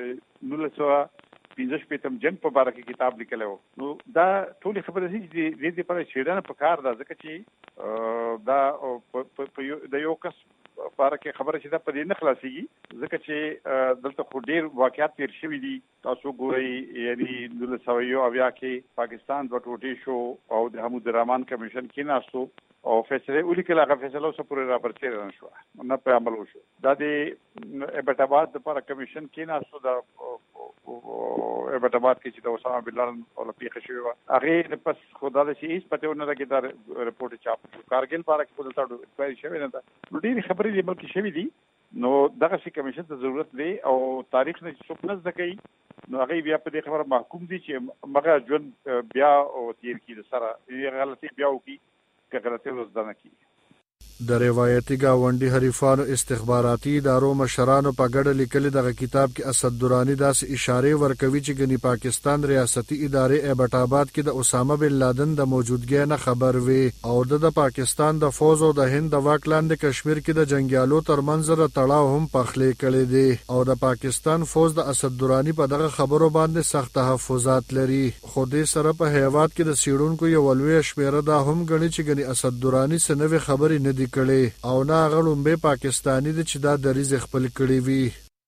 1915 جنگ په اړه کې کتاب لیکلی و. نو دا ټول خبره دي چې د دې لپاره شیرانه په کار ده ځکه چې دا د یو کس لپاره کې خبره چې دا په دې نه خلاصيږي ځکه چې دلته خو ډېر واقعیت تیر شوي دي. تاسو ګورئ یعنی 1900 کې پاکستان د ټوټې شو او د حمود الرحمن کمیشن کې ناستو او فیصله ولیکل. هغه فیصله اوس پورې راپرچې نه شو نه په عمل وشو. دا د ابټاباد لپاره کمیشن کې ناستو د ابټاباد کې چې د اسامه بن لادن او لپیخه شوی و هغه پس خدای شي هیڅ پته ونه لګی دا رپورت چاپ شو. کارګل بارک په دلته ډوړي شوی نه ده. نو ډېری خبرې د بلکې شوی دي. نو دغه شي کمیشن ته ضرورت دی او تاریخ نه څوک نه ځکې نو هغه بیا په دې خبره محکوم دي چې مګه ژوند بیا او تیر کې سره یې غلطي بیا وکي که غلطي وزدانه کی. د روایتي گاونډي حریفانو استخباراتي ادارو مشرانو په ګډه لیکلي دغه کتاب کې اسد درانی داسې اشاره ورکوي چې ګني پاکستان ریاستي ادارې ایبټ آباد کې د اسامه بن لادن د موجودګۍ نه خبر وي او د پاکستان د فوز او د هند د واک لاندې کشمیر کې د جنگیالو ترمنځ تړاو هم پخلې کړي دي او د پاکستان فوز د اسد درانی په دغه خبرو باندې سخت تحفظات لري. خو دې سره په هیواد کې د سیډونکو یو لوی شمیره دا هم ګڼي چې ګني اسد درانی سنوي خبرې نه دي کړي او نه غړوم به پاکستانی د چې دا دریز خپل کړی وي.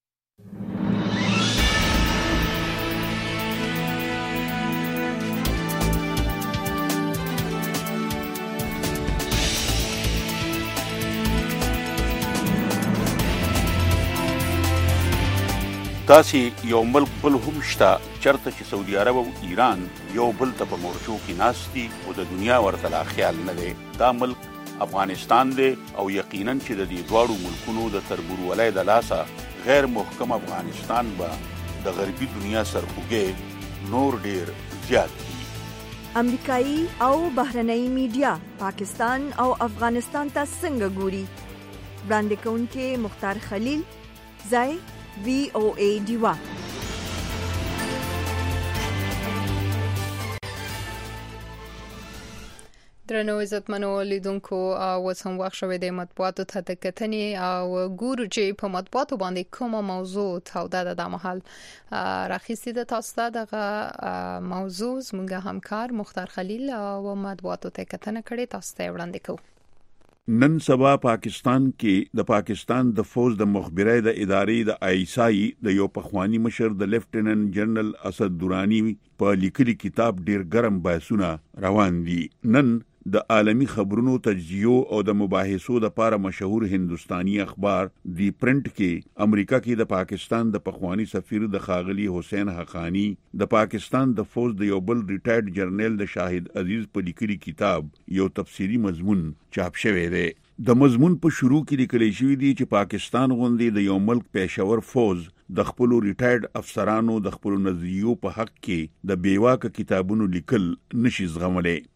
داسې یو ملک بل هم شته چرته چې سعودي عرب او ایران یو بل ته په مورچو کې ناستي او د دنیا ورته لا خیال نه دی. دا ملک افغانستان دی او یقینا چې د دې دواړو ملکونو د تربورولۍ د لاسه غیر محکم افغانستان به د غربي دنیا سرخوږی نور ډیر زیات دي. امریکایي او بهرنۍ میډیا پاکستان او افغانستان ته څنګه ګوري؟ وړاندې کوونکې مختار خلیل ځای VOA دیوا. درنو عزتمنو لیدونکو اوس هم وخت شوی د مطبوعاتو ته د کتنې او ګورو چې په مطبوعاتو باندې کومه موضوع توده ده د محل راخیستې ده. تاسو ته دغه موضوع زموږ همکار مختار خلیل او مطبوعاتو ته کتنه کړې تاسو ته وړاندې کوو. نن سبا پاکستان کې د پاکستان د فوج د مخبرۍ د ادارې د ایسای د یو پخوانی مشر د لیفټیننټ جنرال اسد درانی په لیکلي کتاب ډیر ګرم بحثونه روان دي. نن د عالمی خبرونو تجزیو او د مباحثو د لپاره مشهور هندستاني اخبار دی پرنٹ کې امریکا کې د پاکستان د پخوانی سفیر د خاغلی حسین حقانی د پاکستان د فوج د یو بل ریټایرډ جنرال د شاهد عزیز په لیکلي کتاب یو تفسیری مضمون چاپ شوی دی. د مضمون په شروع کې لیکل شوی دی چې پاکستان غوندي د یو ملک پېښور فوج د خپل ریټایرډ افسرانو د خپل نظریو په حق کې د بیواکه کتابونو لیکل نشي زغملای.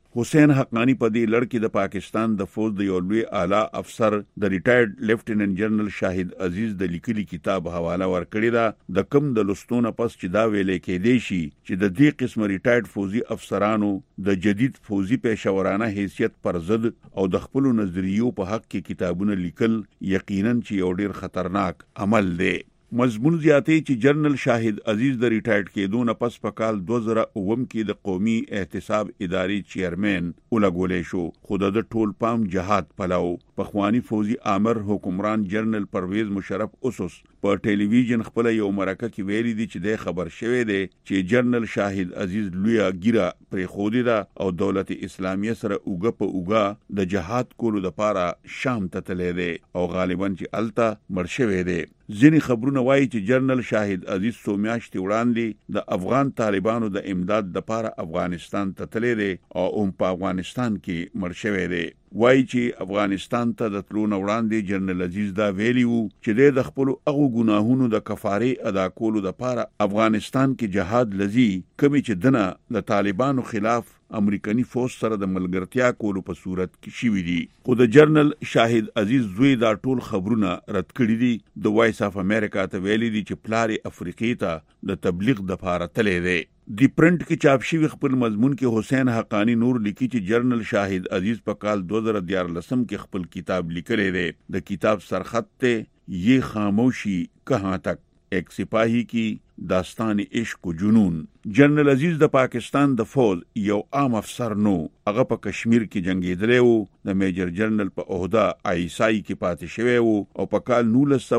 حسین حقانی په دې لړ کې د پاکستان د فوج د یو لوی اعلی افسر د ریټایرډ لیفټیننټ جنرال شاهد عزیز د لیکلي کتاب حواله ورکړی دا د کم د لستون پس چې دا ویلې کېدی شي چې د دې قسم ریټایرډ فوجي افسرانو د جدید فوجي پېښورانه حیثیت پر ضد او د خپل نظریو په حق کې کتابونه لیکل یقینا چې یو ډیر خطرناک عمل دی. مضمون زیاتې چې جنرال شاهد عزیز د ریټایرډ کېدو نه پس په کال 2009 کې د قومي احتساب ادارې چیرمن ولګولې شو، خو د ټول پام جهاد پلاو. پخوانی فوجي آمر حکمران جنرال پرویز مشرف اوسوس په ټلویزیون خپل یو مرکه کې ویلي دي چې د خبر شوه دی چې جنرال شاهد عزیز لوی ګیره پرې خودي دا او دولت اسلامیه سره اوګه په اوګه د جهاد کولو لپاره شام ته تللی دی او غالبا چې الته مړ شوی دی. ځینې خبرونه وایي چې جنرال شاهد عزیز څو میاشتې وړاندې د افغان طالبانو د امداد لپاره افغانستان ته تللی دی او په افغانستان کې مړ شوی دی. وایي چې افغانستان ته د تلو نه وړاندې جنرال عزیز دا ویلي وو چې د خپل هغو ګناهونو د کفارې ادا کولو لپاره افغانستان کې جهاد لذي کومې چې دنه د طالبانو خلاف امریکایي فوج سره د ملګرتیا کولو په صورت کې شوی دي. خو د جنرال شاهد عزیز زوی دا ټول خبرونه رد کړي دي. د وایس اف امریکا ته ویلي دي چې پلار افریقې ته د تبلیغ د لپاره تللی دی. دی پرنٹ کې چاپ شوی خپل مضمون کې حسین حقانی نور لیکي چې جنرال شاهد عزیز په کال 2014 کې خپل کتاب لیکلی دی. د کتاب سرخط ته یہ خاموشی کہاں تک، ایک سپاہی کی داستان عشق و جنون. جنرال عزیز د پاکستان د فوج یو عام افسر نو، هغه په کشمیر کې جنگیدلی وو، د میجر جنرال په عہده آیسای کې پاتې شوی وو او په کال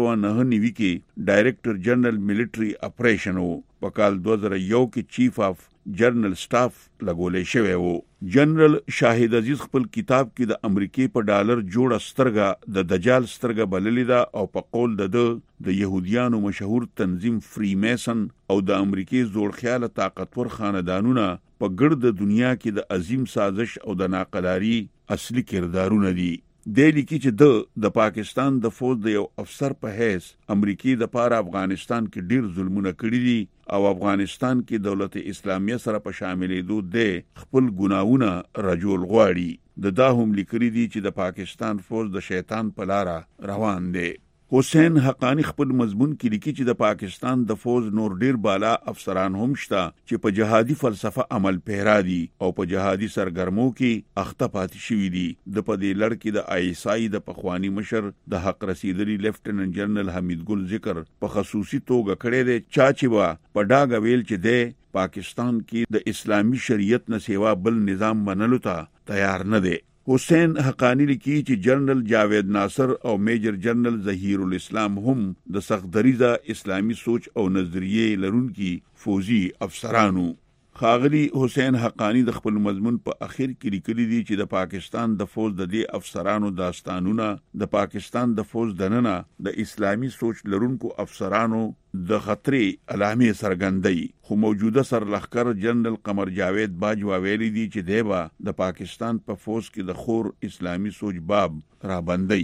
1999 کې ډایریکټر جنرال ملټری اپریشن وو. په کال 2001 کې چیف اف جنرال سټاف لګولې شوی وو. جنرال شاهد عزیز خپل کتاب کې د امریکای په ډالر جوړه سترګه د دجال سترګه بللې ده او په قول د يهوديانو مشهور تنظیم فری میسن او د امریکای زوړ خیال طاقتور خاندانونه په ګرد دنیا کې د عظیم سازش او د ناقلاری اصلي کردارونه دي. د لیکي چې د پاکستان د فوج د یو افسر په حیث امریکای د پاره افغانستان کې ډیر ظلمونه کړی دي او افغانستان کې دولت اسلامیه سره په شاملېدو د خپل ګناونه رجول غواړي. دا هم لیکلي دي چې د پاکستان فوج د شیطان په لار روان دی. حسین حقانی خپل مضمون کې لیکي چې د پاکستان د فوج نور ډیر بالا افسران هم شته چې په جهادي فلسفه عمل پیرا دي او په جهادي سرګرمو کې اخته پاتې شوي دي. د پدې لړ کې د آیسای د پخوانی مشر د حق رسیدلی لیفټیننټ جنرال حمید ګل ذکر په خصوصي توګه کړی دی، چې په ډاګه ویل چې د پاکستان کې د اسلامي شریعت نه سیوا بل نظام منلو ته تیار نه دی. حسین حقانی لیکي چې جنرال جاوید ناصر او میجر جنرال ظهیر الاسلام هم د سختدریزه اسلامی سوچ او نظریې لرونکي فوجي افسرانو. خاغلی حسین حقانی د خپل مضمون په اخر کې لیکلي دي چې د پاکستان د فوج د دې افسرانو داستانونه د پاکستان د فوج دننه د اسلامی سوچ لرونکو افسرانو د خطرې علامې څرګندوي. خو موجوده سرلښکر جنرال قمر جاوید باجوا ویلي دي چې دیبا د پاکستان په فوج کې د خور اسلامی سوچ باب را بندي.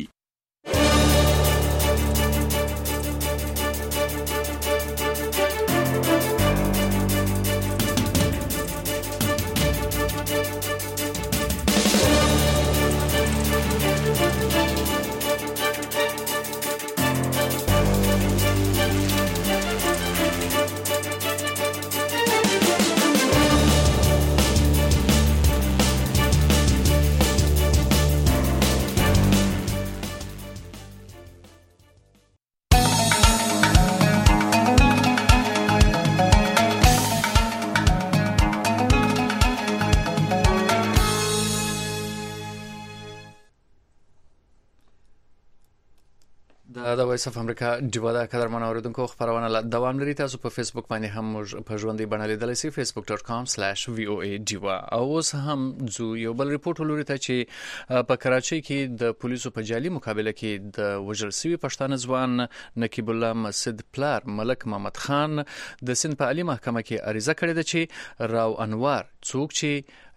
د وایس اف امریکا ډیوا د قدرمن اوریدونکو خبرونه دوام لري. تاسو په فیسبوک باندې هم موږ په ژوندۍ بڼه لیدلی سئ، facebook.com/voa ډیوا. اوس هم زو یو بل ریپورت ولري ته چې په کراچۍ کې د پولیسو په جالي مقابله کې د وژل شوي پښتانه ځوان نقیب الله مسعود پلار ملک محمد خان د سند په عالی محکمه کې عریضه کړې ده چې راو انوار څوک چې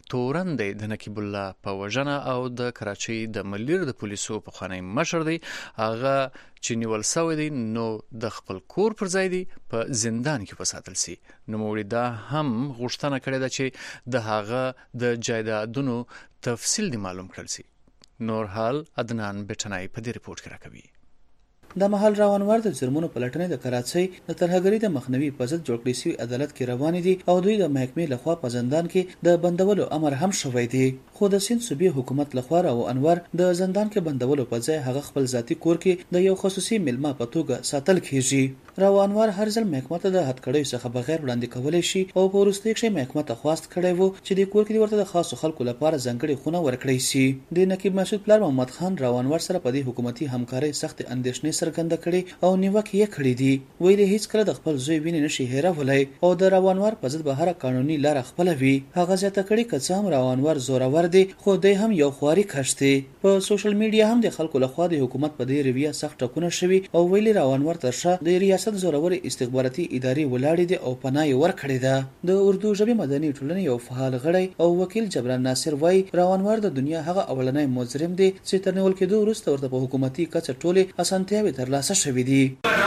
تورن دی د نقیب الله په وژنه او د کراچۍ د ملیر د پولیسو په خوانی مشر دی هغه چې نیول شوی دی نو د خپل کور پر ځای دی په زندان کې وساتل سي. نو موري دا هم غوښتنه کړې ده چې د هغه د جایدادونو تفصیل دی معلوم کړل سي. نور حال عدنان بټنای په دې ریپورت کې راکوي. د محل روانوار د جرمونو پلټنې د کراچۍ د ترهګرۍ د مخنیوي په ضد جوړ کړی شوی عدالت کې روان دي او دوی د محکمې لخوا په زندان کې د بندولو امر هم شوی دی. خو د سیند صوبې حکومت لخوا او انور د زندان کې بندولو په ځای هغه خپل ذاتی کور کې د یو خصوصي ملما په توګه ساتل کیږي. راو انور هر ځل محکمه ته د هټکړې څخه بغیر وړاندې کولای شي او په وروستي کې محکمه ته خواست کړی وو چې د کور کې ورته د خاصو خلکو لپاره ځانګړي خونه ورکړي شي. د نقیب مسعود پلار محمد خان راو انور سره په دې حکومتي همکارۍ سخت اندېښنې څرګنده کړې او نیوکه یې کړې دي. ویلي هیڅ کله د خپل زوی ویني نشي هېرولای او د راو انور په ضد به هر قانوني لار خپل وي. هغه زیاته کړې که څه هم راو انور زورور دی خو دوی هم یو خواري کشته. په سوشل میډیا هم د خلکو لخوا د حکومت په دې رویه سخت ټکونه شوي او ویلي راو انور ترشا د ریاست زورور استخباراتي ادارې ولاړې دي او پناه یې ورکړې ده. د اردو ژبې مدني ټولنې یو فعال غړی او وکیل جبران ناصر وایي راو انور د دنیا هغه اولنی مجرم دی چې تر نیول کېدو وروسته ورته په حکومتي کچه ټولې اسانتیاوې ترلاسه شوې دي.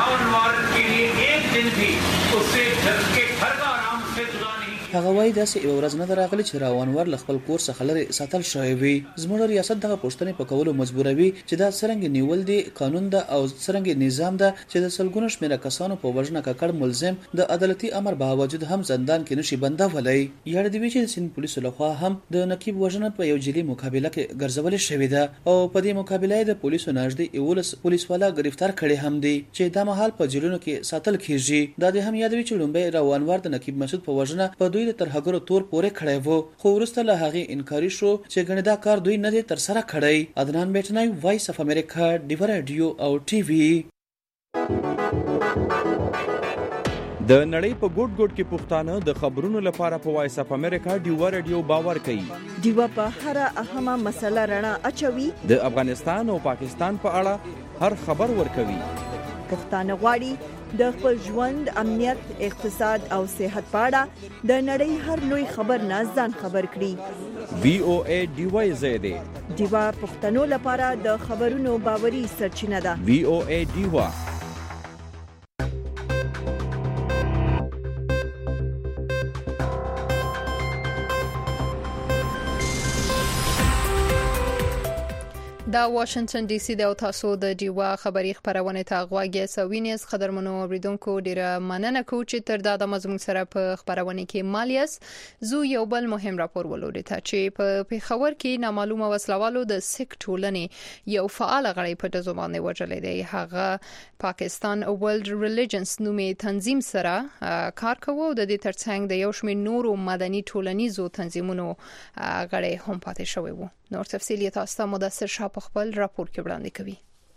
هغه وایي داسې یو ورځ نه راغلی چې راو انور له خپل کور څخه لرې ساتل شوی وي. زموږ ریاست دغه پوښتنې په کولو مجبوروي چې دا څرنګه نیول دي قانون ده او څرنګه نظام ده چې د سلګونو شمېره کسانو په وژنه ککړ ملزم د عدالتي امر باوجود هم زندان کې نشي بندولای. یاد دی چې د سیند پولیسو لخوا هم د نقیب وژنه په یو جدي مقابله کې ګرځول شوې ده او په دې مقابله د پولیسو نږدې 11 پولیسوالا گرفتار کړي هم دي چې د مهال په جیلونو کې ساتل کیږي. دا د هم یادوي چې لومبي راو انور د نقیب مسعود په وژنه په د ترهګرو تور پورې کړی وو خو وروسته له هغې انکاري شو چې ګڼې دا کار دوی نه دی ترسره کړی. عدنان بیٹنای وایس اف امریکا ډیو رادیو او ټي وي. د نړۍ په ګوټ ګوټ کې پښتانه د خبرونو لپاره په وایس اف امریکا ډیو رادیو باور کوي. ډیو په هر اهمه مسله رڼا اچوي. د افغانستان او پاکستان په اړه هر خبر ورکوي. پښتانه غواړي د خپل ژوند امنیت اقتصاد او صحت په اړه د نړۍ هر لوی خبر نه ځان خبر کړي. VOA ډیو زیاده ډیو پښتنو لپاره د خبرونو باوري سرچینه ده. VOA ډیو. دا واشنگټن ډي سي د تاسو د ډیوا خبري خبرونه ته غواګي سوینیس قدرمنو اوریدونکو ډیره مننه کوم چې تر دا د مزمون سره په خبرونه کې مالیاس زو یو بل مهم راپور ولوري ته چې په پیښور کې نامعلومه وسلوالو د سیک ټولنې یو فعال غړی په دزو باندې وژلې دی. هغه پاکستان ورلد ریلیجنس نومي تنظیم سره کار کوي او د دې ترڅنګ د یو شمېر نورو مدني ټولنیزو تنظیمونو غړي هم پاتې شوی وو. نور تفصیل یې تاسو ته مدثر شاه په خپل راپور کې وړاندې کوي.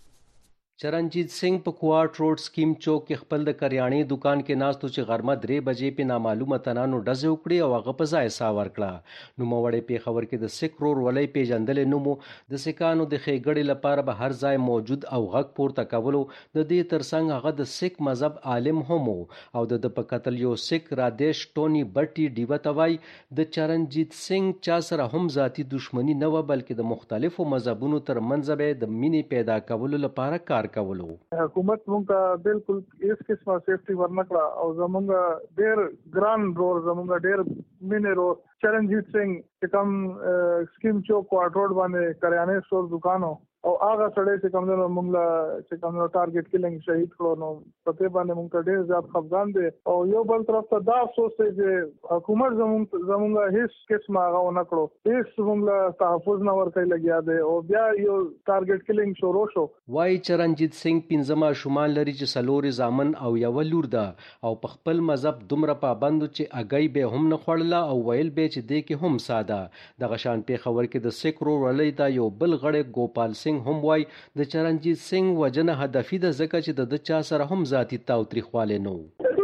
چرنجیت سنگھ په کوارټ روډ سکیم چوک کې خپل د کریانې دکان کې ناستو چې غرمه 3 بجې په نامعلومه تنانو ډزې وکړي او هغه په ځای سا ورکړه. نو موړې په خبر کې د سیک رور ولې پیژندل نومو د سیکانو د خېګړې لپاره به هر ځای موجود او غږ پورته کولو د دې ترڅنګ هغه د سیک مذهب عالم هم او د په قتل یو سیک رادیش ټونی بټي دیوتوي د چرنجیت سنگھ چا سره هم ذاتی دښمنی نه و بلکې د مختلفو مذهبونو ترمنځ به د مینې پیدا کولو لپاره کار کولو. حکومت مونږه بالکل هیڅ قسمه سیفټي ورنکړه او زمونږ ډېر ګران رول زمونږ ډېر مینه رول چرنجیت سنگھ چې کوم سکیم چوک کوارټ روډ باندې کریانې سٹور دکانو او هغه سړی چې کوم نو موږ چې کوم نو ټارګټ کلینګ شهید کړو نو پته باندې موږ ډېر زیات خفګان دي او یو بل طرف ته دا افسوس دی چې حکومت زمونږ هیڅ قسمه هغه نه کړو هیڅ موږ تحفظ نه ورکړی لګیا دی او بیا یو ټارګټ کلینګ شروع شو. وای چرنجیت سنگھ 15 شمال لري چې سلور زامن او یو لور ده او په خپل مذهب دومره پابند چې اگای به هم نه خړله او ویل به چې دې کې هم ساده د غشان په خبر کې د سیکرو ولې دا یو بل غړی ګوپال سنگھ هم وای د چرنجیت سنگھ وجنه هدفي د زکه چې د چا سره هم ذاتی تاوتریخواله نو.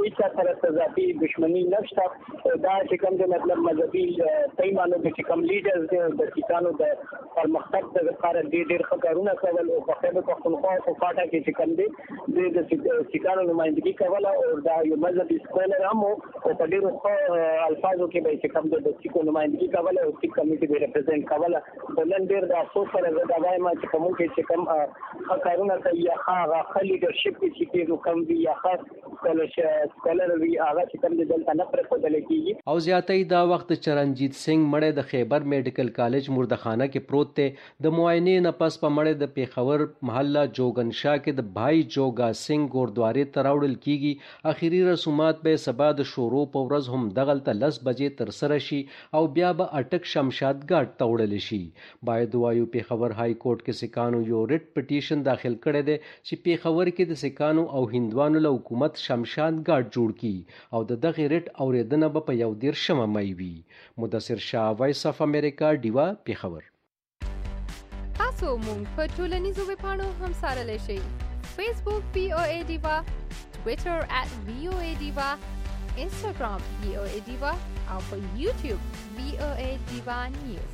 هیڅ سره تضادي دښمنی نشته. دا چې کوم د مطلب مذهبي پیمانو کې کوم لیډرز د کسانو د پرمختګ د لپاره ډېر ښه کارونه کول او په خیبر پختونخوا او کوټا کې چې کوم دي د کسانو نمائندګي کوله او دا یو مذهبي سکولر هم او په ډېرو ښه الفاظو کې به چې کوم د سیکو نمائندګي کوله او سیک کمیټي به ریپرزینټ کوله. نن ډېر د افسوس سره زه دا وایم چې کوم کې چې کوم ښه کارونه کوي یا ښه لیډرشپ چې کېږي کوم وي یا ښه سکولر وي هغه چې کوم دلته نه پرېښودل کېږي. او زیاتې دا وخت چرنجیت سنگ مړی د خیبر میډیکل کالج مردخانه کې پروت دی. د معاینې نه پس په مړی د پیښور محله جوګنشاه کې د بھائی جوګا سنگ ګوردوارې ته راوړل کېږي. اخیری رسومات به سبا د شروع په ورځ هم دغلته 10 بجې ترسره شي او بیا به اټک شمشاد ګاټ ته وړل شي. باید وایو پیښور های کورټ کې سکانو یو ریټ پټیشن داخل کړی دی چې پیښور کې د سکانو او هندوانو له حکومت شمشاد ګاټ جوړ کړي او د دغه ریټ اوریدنه به په 11 مې وي. مدثر شاه، وایس اف امریکا، ډیوا، پیښور. تاسو مونږ په ټولنیزو ویبپاڼو هم سره شئ. فیسبوک VOA ډیوا، ټویټر @VOA ډیوا، انسټاګرام VOA ډیوا او په یوټیوب VOA ډیوا نیوز.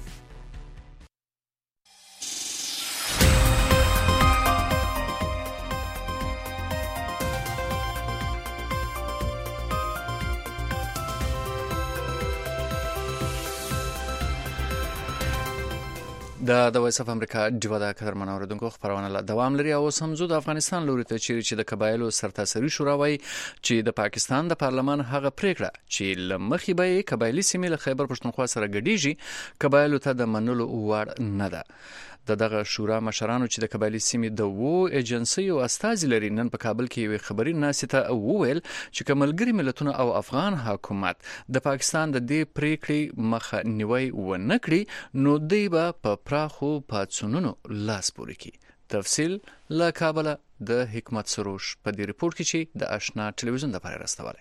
د وایس اف امریکا ډیوا د قدرمن اوریدونکو خبرونه لا دوام لري او سمزو د افغانستان لوري ته چې د قبایلو سرتاسري شورا وای چې د پاکستان د پارلمان هغه پریکړه چې لمخې به قبایلی سیمې له خیبر پښتونخوا سره ګډیږي قبایلو ته د منلو وړ نه ده. دغه شورا مشرانو چې د قبایلی سیمې د وو ایجنسیو استازي لري نن په کابل کې یو خبري ناسته وویل چې کملګری ملتونه او افغان حکومت د پاکستان د دې پریکړې مخه نیوي و نه کړی نو دوی به په پراخو پاتسونونو لاس پورې کړي. تفصیل له کابل د حکمت سروش په دې ریپورت کې چې د آشنا ټلویزیون لپاره راستولی.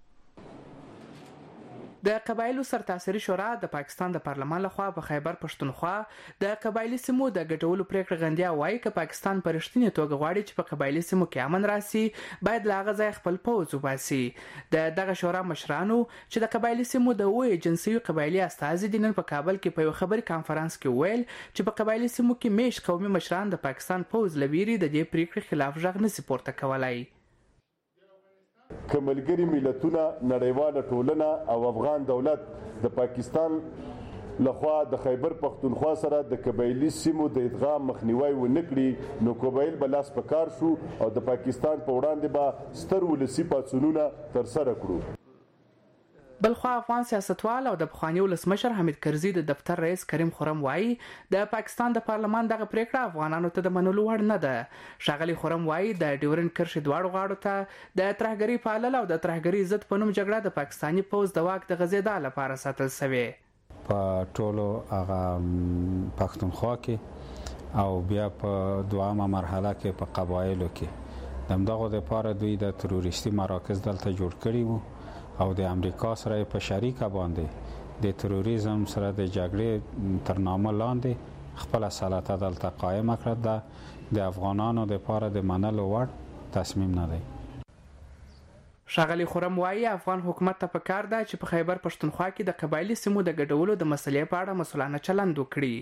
د قبایلو سرتاسري شورا د پاکستان د پارلمان لخوا په خیبر پښتونخوا د قبایلی سیمو د ګټولو پریکړه غندیا وایي چې پاکستان په رښتینې توګه غواړي چې په قبایلی سیمو کې امن راسي باید لا غځای خپل پوځ وباسي. دغه شورا مشرانو چې د قبایلی سیمو د وو ایجنسیو قبایلی استازي د نن په کابل کې په یو خبري کانفرنس کې ویل چې په قبایلی سیمو کې میش قومي مشران د پاکستان پوځ لویری د دې پریکړې خلاف ژغ نه سپورته کولای. کملګری ملتونه نړیواله ټولنه او افغان دولت د پاکستان لخوا د خیبر پختونخوا سره د قبایلی سیمو د ادغام مخنیوي ونکړي نو قبایل بلاس پکار شو او د پاکستان په وړاندې به ستر ولسی پاتسونونه تر سره کړو. بلخوا افغان سیاستوال او د پخوانی ولسمشر حمید کرزي د دفتر رئیس کریم خرم وایي د پاکستان د پارلمان دغه پریکړه افغانانو ته د منلو وړ نه ده. ښاغلي خرم وایي د ډیورند کرښې دواړو غاړو ته د ترهګرۍ پالل او د ترهګرۍ ضد په نوم جګړه د پاکستاني پوځ د واک د غځېدا لپاره ساتل شوې. په ټولو هغه پښتونخوا کې او بیا په دوامه مرحله کې په قبایلو کې دغه لپاره دوی د تروریستي مراکز دلته جوړ کړي وو او د امریکا سره په شریکه باندې د تروریزم سره د جګړې تر نامه لاندې خپل سلطه دلته قائم کړه. د افغانانو لپاره د منلو وړ تصمیم نه دی. ښاغلي خرم وایي افغان حکومت ته پکار ده چې په خیبر پښتونخوا کې د قبایلی سیمو د ګډولو د مسلې په اړه مسؤلانه چلند وکړي.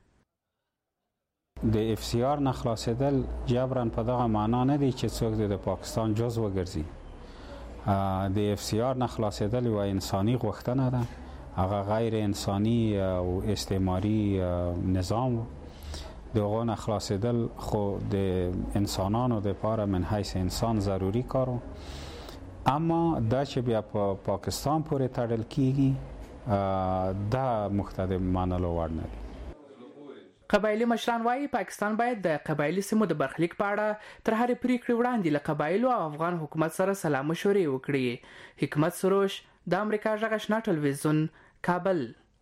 د اف سی آر نه خلاصېدل جبران په دغه معنا نه دی چې څوک د پاکستان جزو وګرځي. د اف سی آر نه خلاصېدل یو انساني غوښتنه ده، هغه غیر انساني او استعماري نظام دغه نه خلاصېدل خو د انسانانو لپاره من حیث انسان ضروری کارو، اما دا چې بیا په پاکستان پورې تړل کیږي دا مختلف منلو وړ نه دی. قبایلی مشران وایي پاکستان باید د قبایلی سیمو د برخلیک په اړه تر هرې پریکړې وړاندې له قبایلو او افغان حکومت سره سلا مشورې وکړي. حکمت سروش، د امریکا غږ آشنا ټلویزیون، کابل.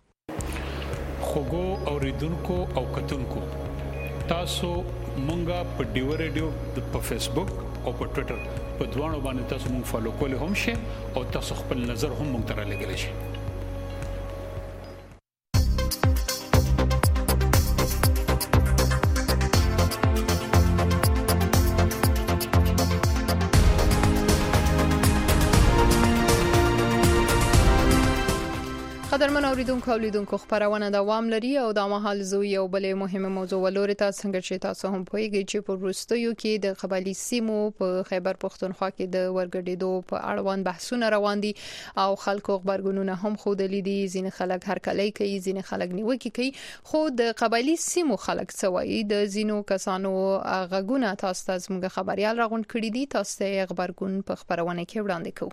خوګو اوریدونکو او کتونکو تاسو مونږه په ډیو ریډیو په فیسبوک او په ټوئیټر په دوانو باندې تاسو مونږ فالو کولی هم شئ او تاسو خپل نظر هم مونږ ته رالیږلی شئ. قدرمن اوریدونکو او لیدونکو خبرونه دوام لري او د مهال زو یو بل مهمه موضوع ولوري تاسو څنګه چې تاسو هم پوهیږئ چې په وروستیو کې د قبایلی سیمو په خیبر پختونخوا کې د ورګډېدو په اړوند بحثونه روان دي او خلکو خبرګونونه هم خودلې دي. ځینې خلک هرکلی کوي، ځینې خلک نیوکه کوي، خو د قبایلی سیمو خلک څه وایي د ځینو کسانو غږونه تاسو ته زموږ خبريال راغونډ کړي دي. تاسو ته خبرګون په خبرونه کې وړاندې کوو.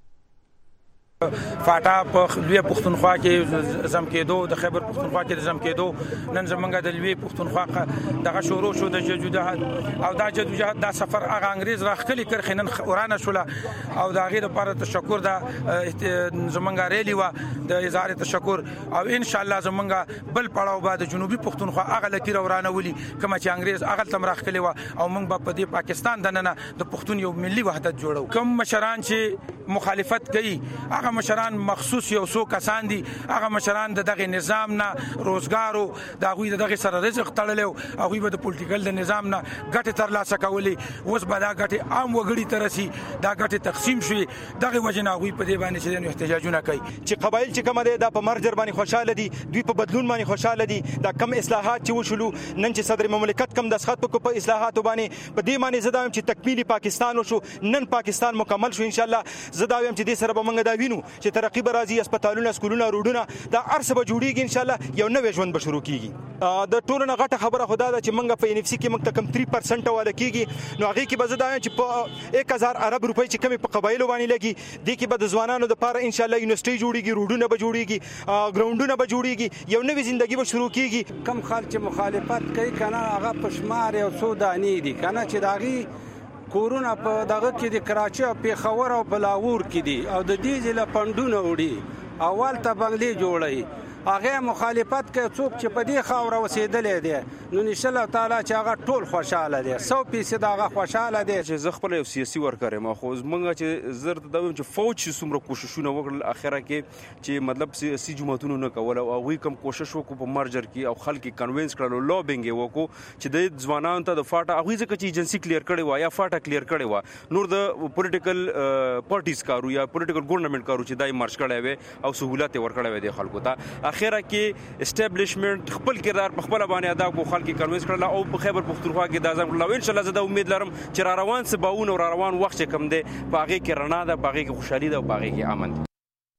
فاټا په لوی پښتونخوا کې زم کېدو، د خیبر پښتونخوا کې زم کېدو، نن زمونږ د لوی پښتونخوا دغه شروع شو د جدوجہد او دا جدوجہد دا سفر هغه انګريز راخلي کرخنن ورانه شوله او دا غیر لپاره تشکر دا زمونږ ریلی و د اظهار تشکر او ان شاء الله زمونږ بل پړاو بعد جنوبي پښتونخوا هغه لکه ورانه ولي کما چې انګريز هغه تم راخلي و او موږ په دې پاکستان دننه د پښتون یو ملي وحدت جوړو. کوم مشران چې مخالفت کوي هغه مشران مخصوص یو څو کسان دي، هغه مشران دغه نظام نه روزګارو دغه دغه سره رزق تړلو، هغه به د پولیټیکل د نظام نه ګټه ترلاسه کولې، اوس به دا ګټه عام وګړي ترسي، دا ګټه تقسیم شوي، دغه وجنه هغه په دې باندې چې احتجاجونه کوي چې قبایل چې کوم دي د په مرجر باندې خوشاله دي، دوی په بدلون باندې خوشاله دي. دا کم اصلاحات چې وشلو نن چې صدر مملکت کم دسخط په اصلاحات باندې په دې باندې زدایم چې تکمیلی پاکستان وشو، نن پاکستان مکمل شو ان شاء الله. زدایم چې دې سره به موږ دا وینو چې ترقی به راځي، هسپتالونه، سکولونه، روډونه دا ارسه به جوړیږي ان شاء الله، یو نوې ژوند به شروع کیږي. د ټولو نه غټه خبره خدا ده چې موږ په NFC کې موږ تکم 3% والا کیږي، نو هغه کې به زدایم چې په 1000 ارب روپۍ چې کمی په قبایلو باندې لګي، دې کې به د ځوانانو لپاره ان شاء الله یونیورسيټي جوړیږي، روډونه به جوړیږي، ګراوندونه به جوړیږي، یو نوې ژوندۍ به شروع کیږي. کم خلک چې مخالفت کوي کنه هغه پښمار یو څو دانی دي کنه چې داغي کورونه په دغه کې د کراچي او پیښور او بلاور کې دي او د دې ځله پندونه وړي اول ته بنگلې جوړي، هغه مخالفت کوي څوک چې په دې خاور وسیدلې دي، نو ان شاء الله تعالی چې هغه ټول خوشاله دي، 100% هغه خوشاله دي. چې زه خپل یو سیاسي ورکر یم، خو زمونږ چې زر ته دوم چې فوج چې څومره کوششونه وکړل اخره کې چې مطلب سیاسي جماعتونو نه کول او هغه کم کوشش وکړو په مرجر کې او خلک کنوینس کړل، لوبینګ وکړو چې د ځوانانو ته د فاټا هغه ځکه چې ایجنسی کلیر کړي و یا فاټا کلیر کړي و، نور د پولیټیکل پارټیز کارو یا پولیټیکل ګورنمنت کارو چې دای مارچ کړي وي او سہولت ورکړي وي د خلکو ته. اخره کې اسټابلیشمنت خپل کردار په خپل باندې ادا کو، خلک کنوینس کړل او په خیبر پختونخوا کې د اعظم الله ان شاء الله زه د امید لرم چې را روان سباونه او را روان وخت کم دی، په هغه کې رڼا ده، په هغه کې خوشحالي ده او په هغه کې امن ده.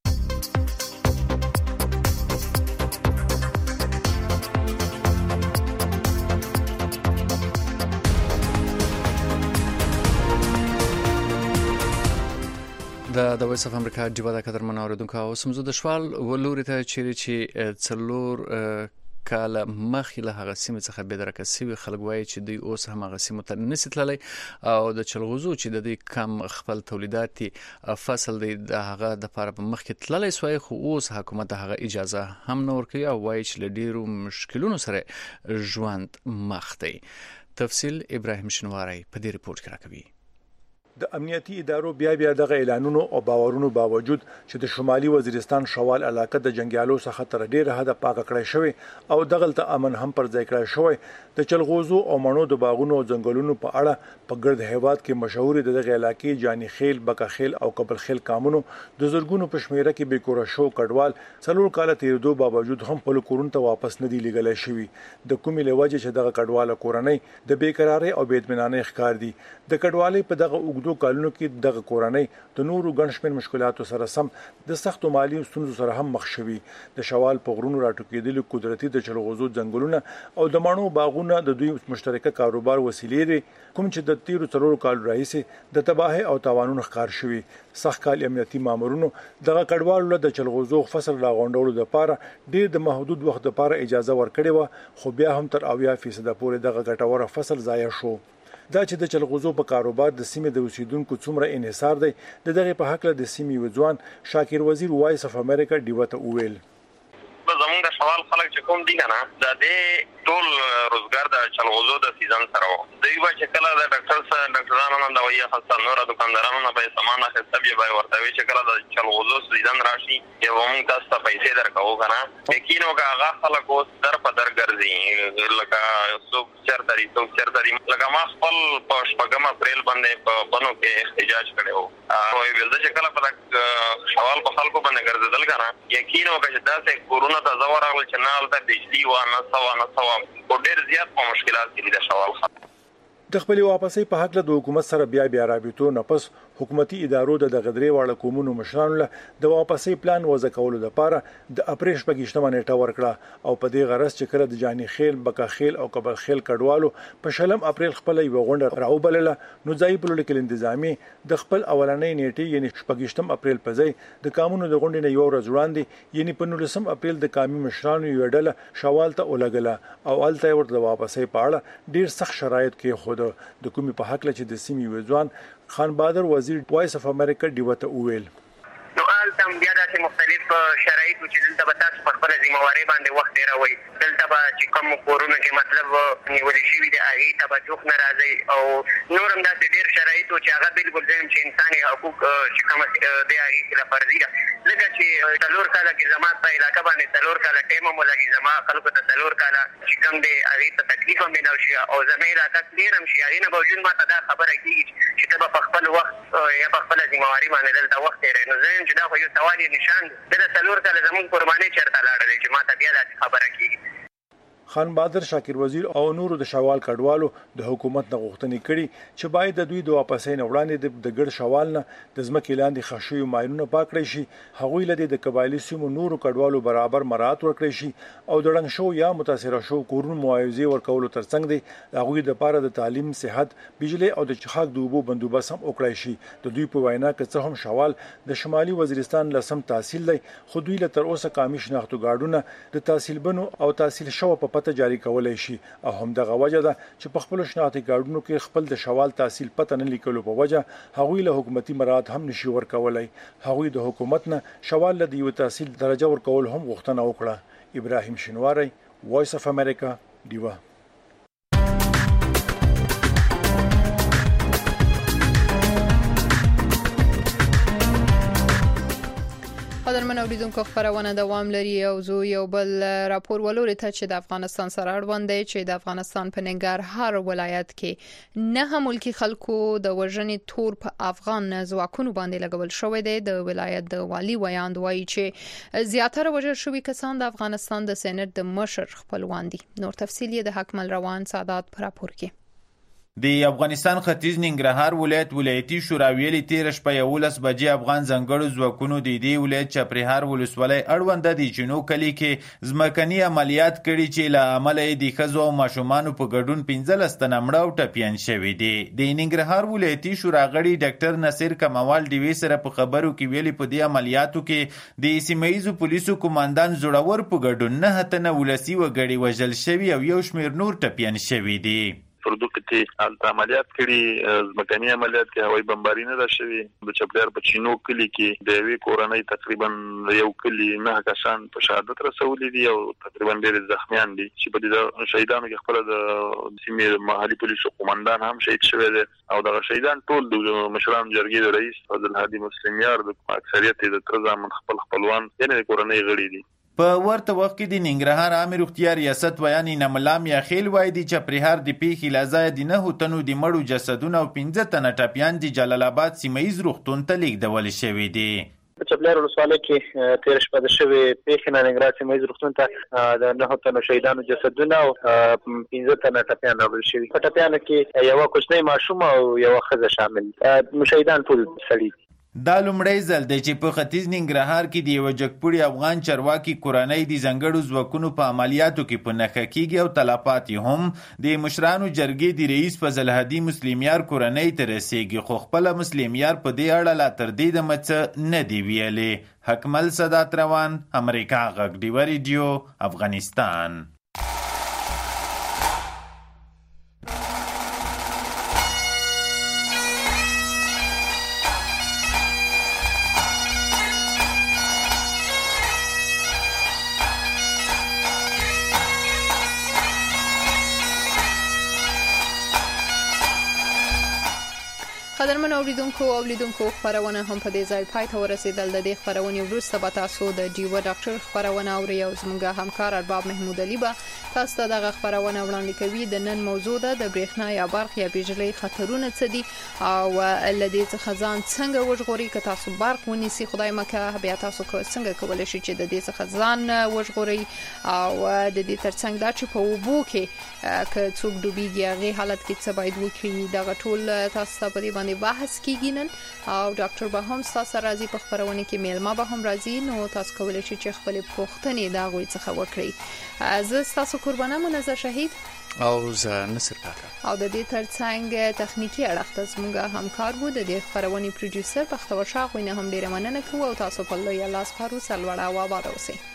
د وایس اف امریکا ډیوا د قدرمن اوریدونکو او سمزو د شوال ولوري ته چې څلور کال مخې له هغه سیمه څخه بدرکه سوي خلک وایي چې دوی اوس هم هغه سیمه ته نسی تللی او د چلغوزو چې د دې کم خپل تولیداتي فصل دی د هغه د لپاره په مخ کې تللی سوی، خو اوس حکومت هغه اجازه هم نه ورکوي او وایي چې له ډیرو مشکلونو سره ژوند مخ دی. تفصیل ابراهیم شنواری په دې ریپورت کې راکوي. د امنیتي ادارو بیا دغه اعلانونو او باورونو باوجود چې د شمالي وزیرستان شوال علاقه د جنگیالو څخه تر ډیره حد پاک کړی شوی او دغلته امن هم پر ځای کړی شوی. د چلغوزو او مڼو د باغونو او ځنګلونو په اړه په ګرد هیواد کې مشهور دغه علاقې جانی خیل، بکا خیل او قبل خیل کامونو د زرګونو پښمیره کې بیکوره شو کډوال څلور کال تیرېدو باوجود هم په کورونو ته واپس نه دی لګلای شوی. د کومې لوجه چې دغه کډوال کورنۍ د بیقراری او بېاطمینانۍ ښکار دي. د کډوالۍ په دغه دو کالونو کې دغه کورنۍ د نورو ګڼشمن مشکلاتو سره سم د سختو مالی ستونزو سره هم مخ شوي. د شوال په غرونو راټوکېدلي قدرتي د چلغوزو ځنګلونه او د مڼو باغونه د دوی مشترکه کاروبار وسیلې دي، کوم چې د تیرو څلورو کالو راهیسې د تباهۍ او تاوانونو ښکار شوي. سخت کال امنیتي مامورونو دغه کډوالو له د چلغوزو فصل راغونډولو لپاره ډېر د محدود وخت لپاره اجازه ورکړې وه، خو بیا هم تر 80% پورې دغه ګټوره فصل ضایع شو. دا چې د چلغوزو په کاروبار د سیمې د اوسیدونکو څومره انحصار دی، د دغه په حق له د سیمې وځوان شاکر وزیر وایس اف امریکا ډیوا ته وویل. زمونږ د شوال خلک چې کوم دي کنه دا د ټول روزګار د چلغوزو د سیزن سره و دوی به چې کله د ډاکټرانو نه د وایي خاصه نور دکاندارانو نه به سامان اخیسته بیا به ورته وي چې کله د چلغوزو سیزن راشي یو موږ تاسو ته پیسې درکوو کنه یقین وکړه هغه خلک اوس در په در ګرځي لکه څوک چېرته دي لکه ما خپل په 8 اپریل باندې په بنو کې احتجاج کړی و او ویل چې کله په شوال په خلکو باندې ګرځېدل کنه یقین وکړه چې داسې کورونه ته زه ورغلل چې نه هلته بجلي وه نه څه وه خو ډېر زیات په مشکلات کې دي د شوال خلک د خپل واپسې په حق له د حکومت سره بیا رابطو نه پس حکومتي ادارو د غدري واړه قومونو مشرانو له د واپسې پلان وضع کولو لپاره د اپریل 28 نیټه ورکړه او په دې غرض چې کړه د جاني خیل بکا خیل او قبل خیل کډوالو په شلم اپریل خپل یو غونډه راوبلله نو ځای پولیټیکل انتظامی د خپل اولنۍ نیټه یعنی 28 اپریل په ځای د قانونو د غونډې نه یو ورځ وړاندې یعنی په 19 اپریل د قومي مشرانو یو ډله شوال ته ولګله او الته ورته واپسې پاړه ډیر سخت شرایط کې خود د کومي په حق لچ د سیمې وځوان خان بادر وزیر وایس اف امریکا دیوته اویل نو التم بیا د مختلف شرایط چې دلته به تاسو په خپل ذمہواری باندې وخت راوي دلته به چې کوم کورونه کې مطلب نیول شي د هغه ته به ځوخ ناراضي او نور هم د ډیر شرایط چې هغه بالکل زم چې انساني حقوق چې کوم د هغه خلاف ورزي ده لکه چې تلور کاله کې زمات په علاقې باندې تلور کاله ټیم مو لګي زما خلکو ته تلور کاله چې کوم دی هغه ته تکلیف هم ملو شي او زمې راکټ ډیر هم شي هغه نه باوجود ما ته دا خبره کیږي چې ته په خپل وخت یا په خپل ذمہواری باندې دلته وخت یې نو زم چې دا خو یو سوال نشان د تلور کاله زمون قرباني چرته لاړل چې ما ته بیا دا خبره کیږي خان بادر شاکر وزیر او نورو د شوال کډوالو د حکومت نه غوښتنې کړي چې باید د دوی د واپسین وړاندې د ګډ شوال نه د ځمکې لاندې خښوي ماینونه پاک کړی شي هغوی لدی د قبایلی سیمو نورو کډوالو برابر مراعات ورکړي شي او د رنګ شو یا متاثر شو کورونو معاوضه ورکولو ترڅنګ دی هغوی د پاره د تعلیم صحت بجلی او د چخاک د اوبو بندوبست هم وکړي شي د دوی په وینا کې څه هم شوال د شمالي وزیرستان لسم تحصیل دی خو دوی له تر اوسه قامي شناختو ګاډونه د تحصیل بنو او تحصیل شو په پته جاری کولای شي او هم دغه وجه ده چې په خپل شناختي ګاډونو کې خپل د شوال تحصیل پته نه لیکلو په وجه هغوی له حکومتي مراد هم نشي ورکولای هغوی د حکومت نه شوال له یو تحصیل درجه ورکول هم غوښتنه وکړه ابراهیم شینواری وایس اف امریکا دیوا قدرمن اوریدونکو خبرونه دوام لري او زه یو بل راپور ولوري ته چې د افغانستان سره اړوند دی چې د افغانستان په ننګرهار ولایت کې نه ملکی خلکو د وژنې تور په افغان ځواکونو باندې لګول شوې دی د ولایت د والی ویاند وایي چې زیاتره وژل شوي کسان د افغانستان د سېنات د مشر خپلوان دي نور تفصیل یې د حکمل روان سادات پر راپور کې د افغانستان ختیځ ننګرهار ولایتي شورا ویلي تیر شپه 11 بجې افغان ځنګړو ځواکونو د دې ولایت چپرهار ولسوالۍ اړوند د جنو کلی کې ځمکني عملیات کړي چې له عمل د ښځو او ماشومانو په ګډون 15 تنه مړه او ټپيان شوي دي د ننګرهار ولایتي شورا غړي ډاکټر نصیر کمال ډیوی سره په خبرو کې ویلي په دې عملیاتو کې د سیمایي پولیسو کمانډان زړور په ګډون نه تنه ولسی وګړي وژل شوي او یو شمېر نور ټپيان شوي دي پردو کې عملیات کړي ځمکني عملیات کې هوایي بمباري نه شوي د چپلار په چینو کلی کې د وی کورنۍ تقریبا یو کلی نه کسان په شهادت رسولي دي او تقریبا ډېر زخمیان دي چې په دې شهیدانو کې خپل د سیمې محلي پولیسو قومندان هم شهید شوی دی او د شهیدان ټول د مشران جرګې د رئیس فضل هادي مسلمیار د اکثریت د ترزامن خپلوان یعنی کورنۍ غړي دي په ورته وخت کې د ننګرهار عامه روغتیا ریاست ویان نملام یا خیل وای دي چې پرهار د پیخي لازای د نه هوتنو د مړو جسدونه او 15 تنه ټپيان د جلال آباد سیمایي روغتون ته لیږدول شوی دي په چپلار ولسوالۍ کې تیر شپه د شوی پیښه ننګرهار سیمایي روغتون ته د نه هوتنو شهیدانو جسدونه او 15 تنه ټپيان راغلي شوی په ټپيانو کې یو کوچنی ماشوم او یو ښځه شامل شهیدان ټول سړي دا لومړی ځل دی چې په ختیځ ننګرهار کې د یو جګپوړي افغان چرواکي کورنۍ د ځنګړو ځواکونو په عملیاتو کې په نښه کېږي او تلفات هم د مشرانو جرګې د رئیس فضل هادي مسلمیار کورنۍ ته رسېږي خو خپله مسلمیار په دې اړه لا تر دې دمه څه نه دی ویلي حکمل سادات روان امریکا غږ ډیوه ریډیو افغانستان قدرمن اوریدونکو خبرونه هم په دې ځای پای ته ورسېدل. د دې خبرونې وروسته به تاسو د ډیو ډاکټر خبرونه اورئ او زموږ همکار ارباب محمود علي به تاسو ته دغه خبرونه وړاندې کوي. د نن موضوع ده د برېښنا یا برق یا بجلی خطرونه څه دي او لدې څخه ځان څنګه وژغورئ. که تاسو برق ونیسي خدای مکه بیا تاسو څنګه کولی شئ چې د دې څخه ځان وژغورئ او د دې ترڅنګ دا چې په اوبو کې که څوک ډوبېږي هغې حالت کې څه باید وکړي. دغه ټول تاسو ته په دې باندې بحث کیږي نن او ډاکټر به هم تاسو راځي په خبرونه کې، میلمه به هم راځي، نو تاسو کولی شئ چې خپل پوښتنې د هغوی څخه وکړئ. زه تاسو قربانه منظر شهید او زه نصر کاکا او د دې ترڅنګ تخنیکی اړخ ته زموږ همکار وو د دې خبرونې پروډوسر بختور شاه. خو نه هم ډیره مننه کوو او تاسو په لوی لاس پارو سلوړه او آباد اوسئ.